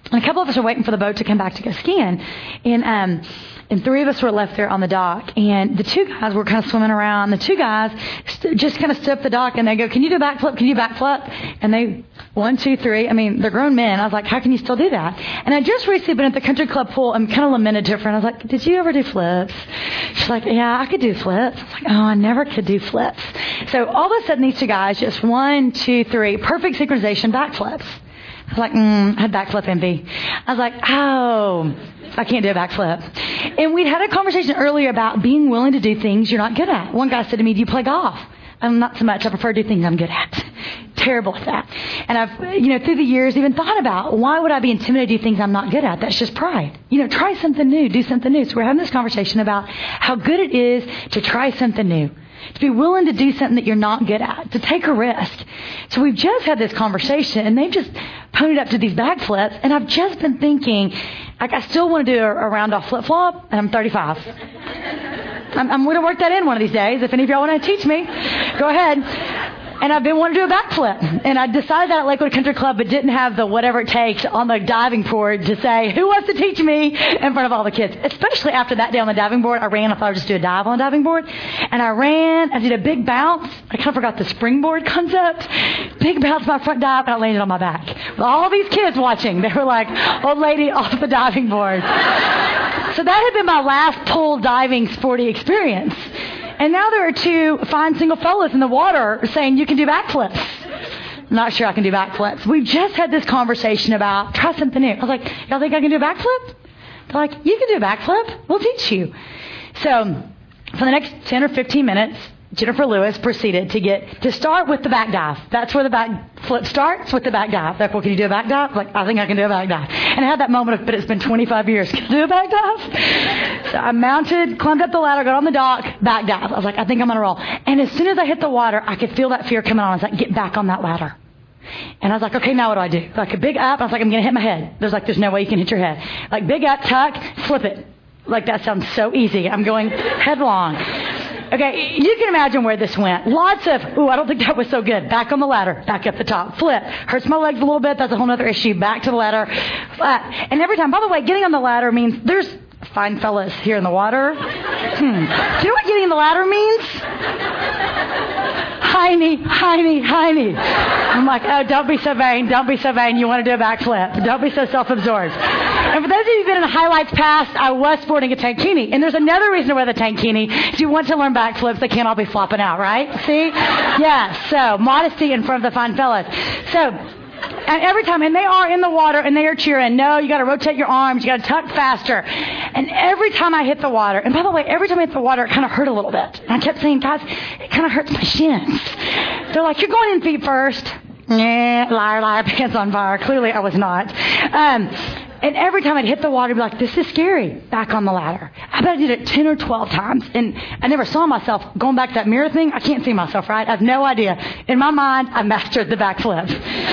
And a couple of us were waiting for the boat to come back to go skiing. And, um, and three of us were left there on the dock. And the two guys were kind of swimming around. The two guys st- just kind of stood up the dock and they go, can you do a backflip? Can you backflip? And they, one, two, three. I mean, they're grown men. I was like, how can you still do that? And I just recently been at the country club pool and kind of lamented to a friend. I was like, did you ever do flips? She's like, yeah, I could do flips. I was like, oh, I never could do flips. So all of a sudden these two guys, just one, two, three, perfect synchronization backflips. I was like, mm, I had backflip envy. I was like, oh, I can't do a backflip. And we'd had a conversation earlier about being willing to do things you're not good at. One guy said to me, do you play golf? I'm not so much. I prefer to do things I'm good at. Terrible at that. And I've, you know, through the years even thought about, why would I be intimidated to do things I'm not good at? That's just pride. You know, try something new. Do something new. So we're having this conversation about how good it is to try something new. To be willing to do something that you're not good at. To take a risk. So we've just had this conversation and they've just ponied up to these backflips. And I've just been thinking, like, I still want to do a, a round off flip flop and I'm thirty-five. I'm, I'm going to work that in one of these days. If any of y'all want to teach me, go ahead. And I've been wanting to do a backflip. And I decided that at Lakewood Country Club, but didn't have the whatever it takes on the diving board to say, who wants to teach me in front of all the kids? Especially after that day on the diving board, I ran. I thought I would just do a dive on the diving board. And I ran. I did a big bounce. I kind of forgot the springboard concept. Big bounce, my front dive, and I landed on my back. With all these kids watching, they were like, old lady off the diving board. So that had been my last pool diving sporty experience. And now there are two fine single fellas in the water saying you can do backflips. I'm not sure I can do backflips. We've just had this conversation about try something new. I was like, y'all think I can do a backflip? They're like, you can do a backflip. We'll teach you. So for the next ten or fifteen minutes, Jennifer Lewis proceeded to get to start with the back dive. That's where the back flip starts, with the back dive. Therefore, can you do a back dive? Like, I think I can do a back dive. And I had that moment of, but it's been twenty-five years. Can I do a back dive? So I mounted, climbed up the ladder, got on the dock, back dive. I was like, I think I'm going to roll. And as soon as I hit the water, I could feel that fear coming on. I was like, get back on that ladder. And I was like, okay, now what do I do? Like a big up. I was like, I'm going to hit my head. There's like, there's no way you can hit your head. Like big up, tuck, flip it. Like that sounds so easy. I'm going headlong. Okay, you can imagine where this went. Lots of, ooh, I don't think that was so good. Back on the ladder, back up the top, flip. Hurts my legs a little bit. That's a whole other issue. Back to the ladder, flat. And every time, by the way, getting on the ladder means there's fine fellas here in the water. Hmm. Do you know what getting in the ladder means? Heiny, heiny, heiny. I'm like, oh, don't be so vain. Don't be so vain. You want to do a backflip. Don't be so self-absorbed. And for those of you who've been in the highlights past, I was sporting a tankini. And there's another reason to wear the tankini. If you want to learn backflips, they can't all be flopping out, right? See? Yeah, so modesty in front of the fine fellas. So, and every time, and they are in the water, and they are cheering, no, you got to rotate your arms, you got to tuck faster. And every time I hit the water, and by the way, every time I hit the water, it kind of hurt a little bit. And I kept saying, guys, it kind of hurts my shins. They're like, you're going in feet first. Nah, liar, liar, pants on fire. Clearly I was not. Um, and every time I'd hit the water, I'd be like, this is scary. Back on the ladder. I bet I did it ten or twelve times. And I never saw myself going back to that mirror thing. I can't see myself, right? I have no idea. In my mind, I mastered the backflip.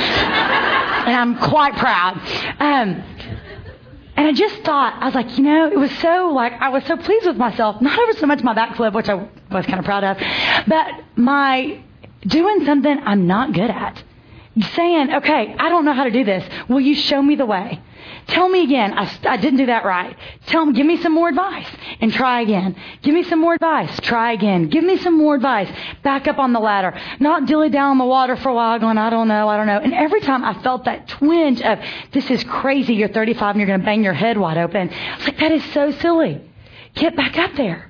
And I'm quite proud. Um, and I just thought, I was like, you know, it was so like, I was so pleased with myself. Not over so much my backflip, which I was kind of proud of, but my doing something I'm not good at. Saying, okay, I don't know how to do this. Will you show me the way? Tell me again. I, I didn't do that right. Tell me, give me some more advice and try again. Give me some more advice. Try again. Give me some more advice. Back up on the ladder. Not dilly down in the water for a while going, I don't know, I don't know. And every time I felt that twinge of, this is crazy. You're thirty-five and you're going to bang your head wide open. I was like, that is so silly. Get back up there.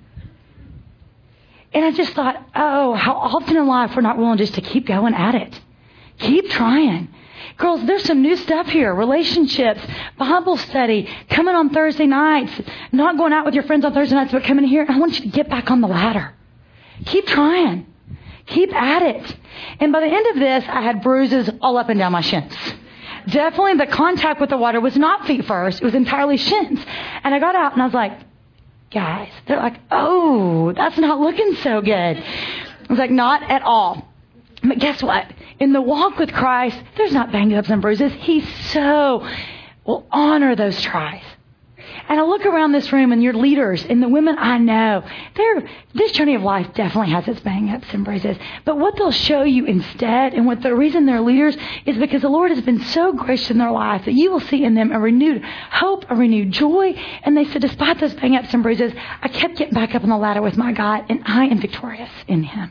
And I just thought, oh, how often in life we're not willing just to keep going at it. Keep trying. Girls, there's some new stuff here. Relationships, Bible study, coming on Thursday nights, not going out with your friends on Thursday nights, but coming here. I want you to get back on the ladder. Keep trying. Keep at it. And by the end of this, I had bruises all up and down my shins. Definitely the contact with the water was not feet first. It was entirely shins. And I got out and I was like, guys, they're like, oh, that's not looking so good. I was like, not at all. But guess what? In the walk with Christ, there's not bang-ups and bruises. He so will honor those tries. And I look around this room and your leaders and the women I know, they're, this journey of life definitely has its bang-ups and bruises. But what they'll show you instead, and what the reason they're leaders, is because the Lord has been so gracious in their life that you will see in them a renewed hope, a renewed joy. And they said, despite those bang-ups and bruises, I kept getting back up on the ladder with my God, and I am victorious in Him.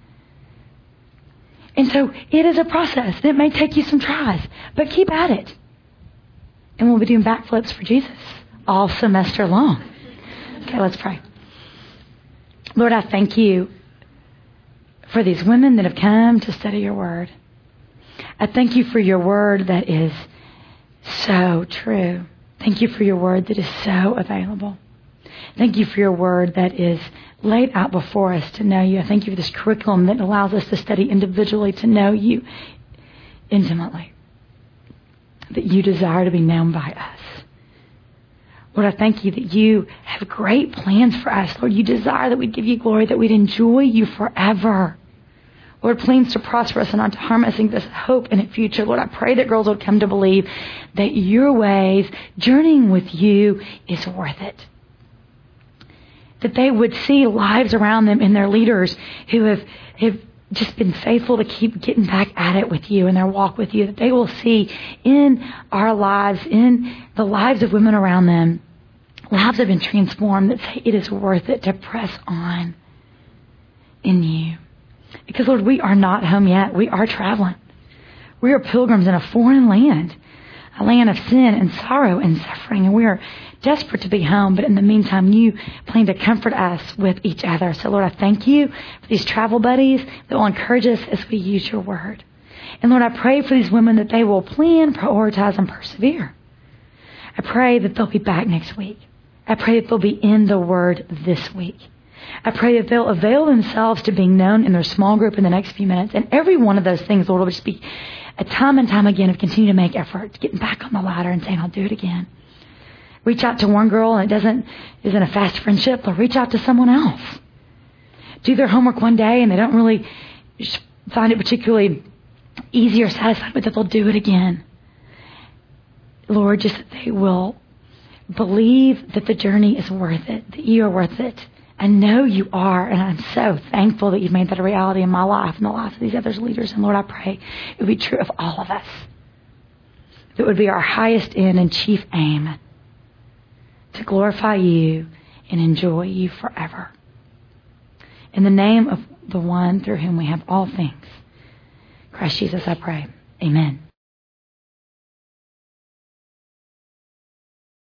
And so it is a process. It may take you some tries, but keep at it. And we'll be doing backflips for Jesus all semester long. Okay, let's pray. Lord, I thank you for these women that have come to study your word. I thank you for your word that is so true. Thank you for your word that is so available. Thank you for your word that is laid out before us to know you. I thank you for this curriculum that allows us to study individually to know you intimately. That you desire to be known by us. Lord, I thank you that you have great plans for us. Lord, you desire that we'd give you glory, that we'd enjoy you forever. Lord, plans to prosper us and not to harm us, and give us hope in a future. Lord, I pray that girls would come to believe that your ways, journeying with you, is worth it. That they would see lives around them and their leaders who have, have just been faithful to keep getting back at it with you in their walk with you. That they will see in our lives, in the lives of women around them, lives have been transformed that say it is worth it to press on in you. Because, Lord, we are not home yet. We are traveling. We are pilgrims in a foreign land, a land of sin and sorrow and suffering, and we are desperate to be home. But in the meantime, you plan to comfort us with each other. So, Lord, I thank you for these travel buddies that will encourage us as we use your word. And, Lord, I pray for these women that they will plan, prioritize, and persevere. I pray that they'll be back next week. I pray that they'll be in the word this week. I pray that they'll avail themselves to being known in their small group in the next few minutes. And every one of those things, Lord, will just be a time and time again of continue to make effort, getting back on the ladder and saying, I'll do it again. Reach out to one girl and it doesn't isn't a fast friendship, but reach out to someone else. Do their homework one day and they don't really find it particularly easy or satisfied with it, they'll do it again. Lord, just that they will believe that the journey is worth it, that you are worth it. I know you are, and I'm so thankful that you've made that a reality in my life and the life of these other leaders. And Lord, I pray it would be true of all of us. It would be our highest end and chief aim to glorify you and enjoy you forever. In the name of the one through whom we have all things, Christ Jesus, I pray. Amen.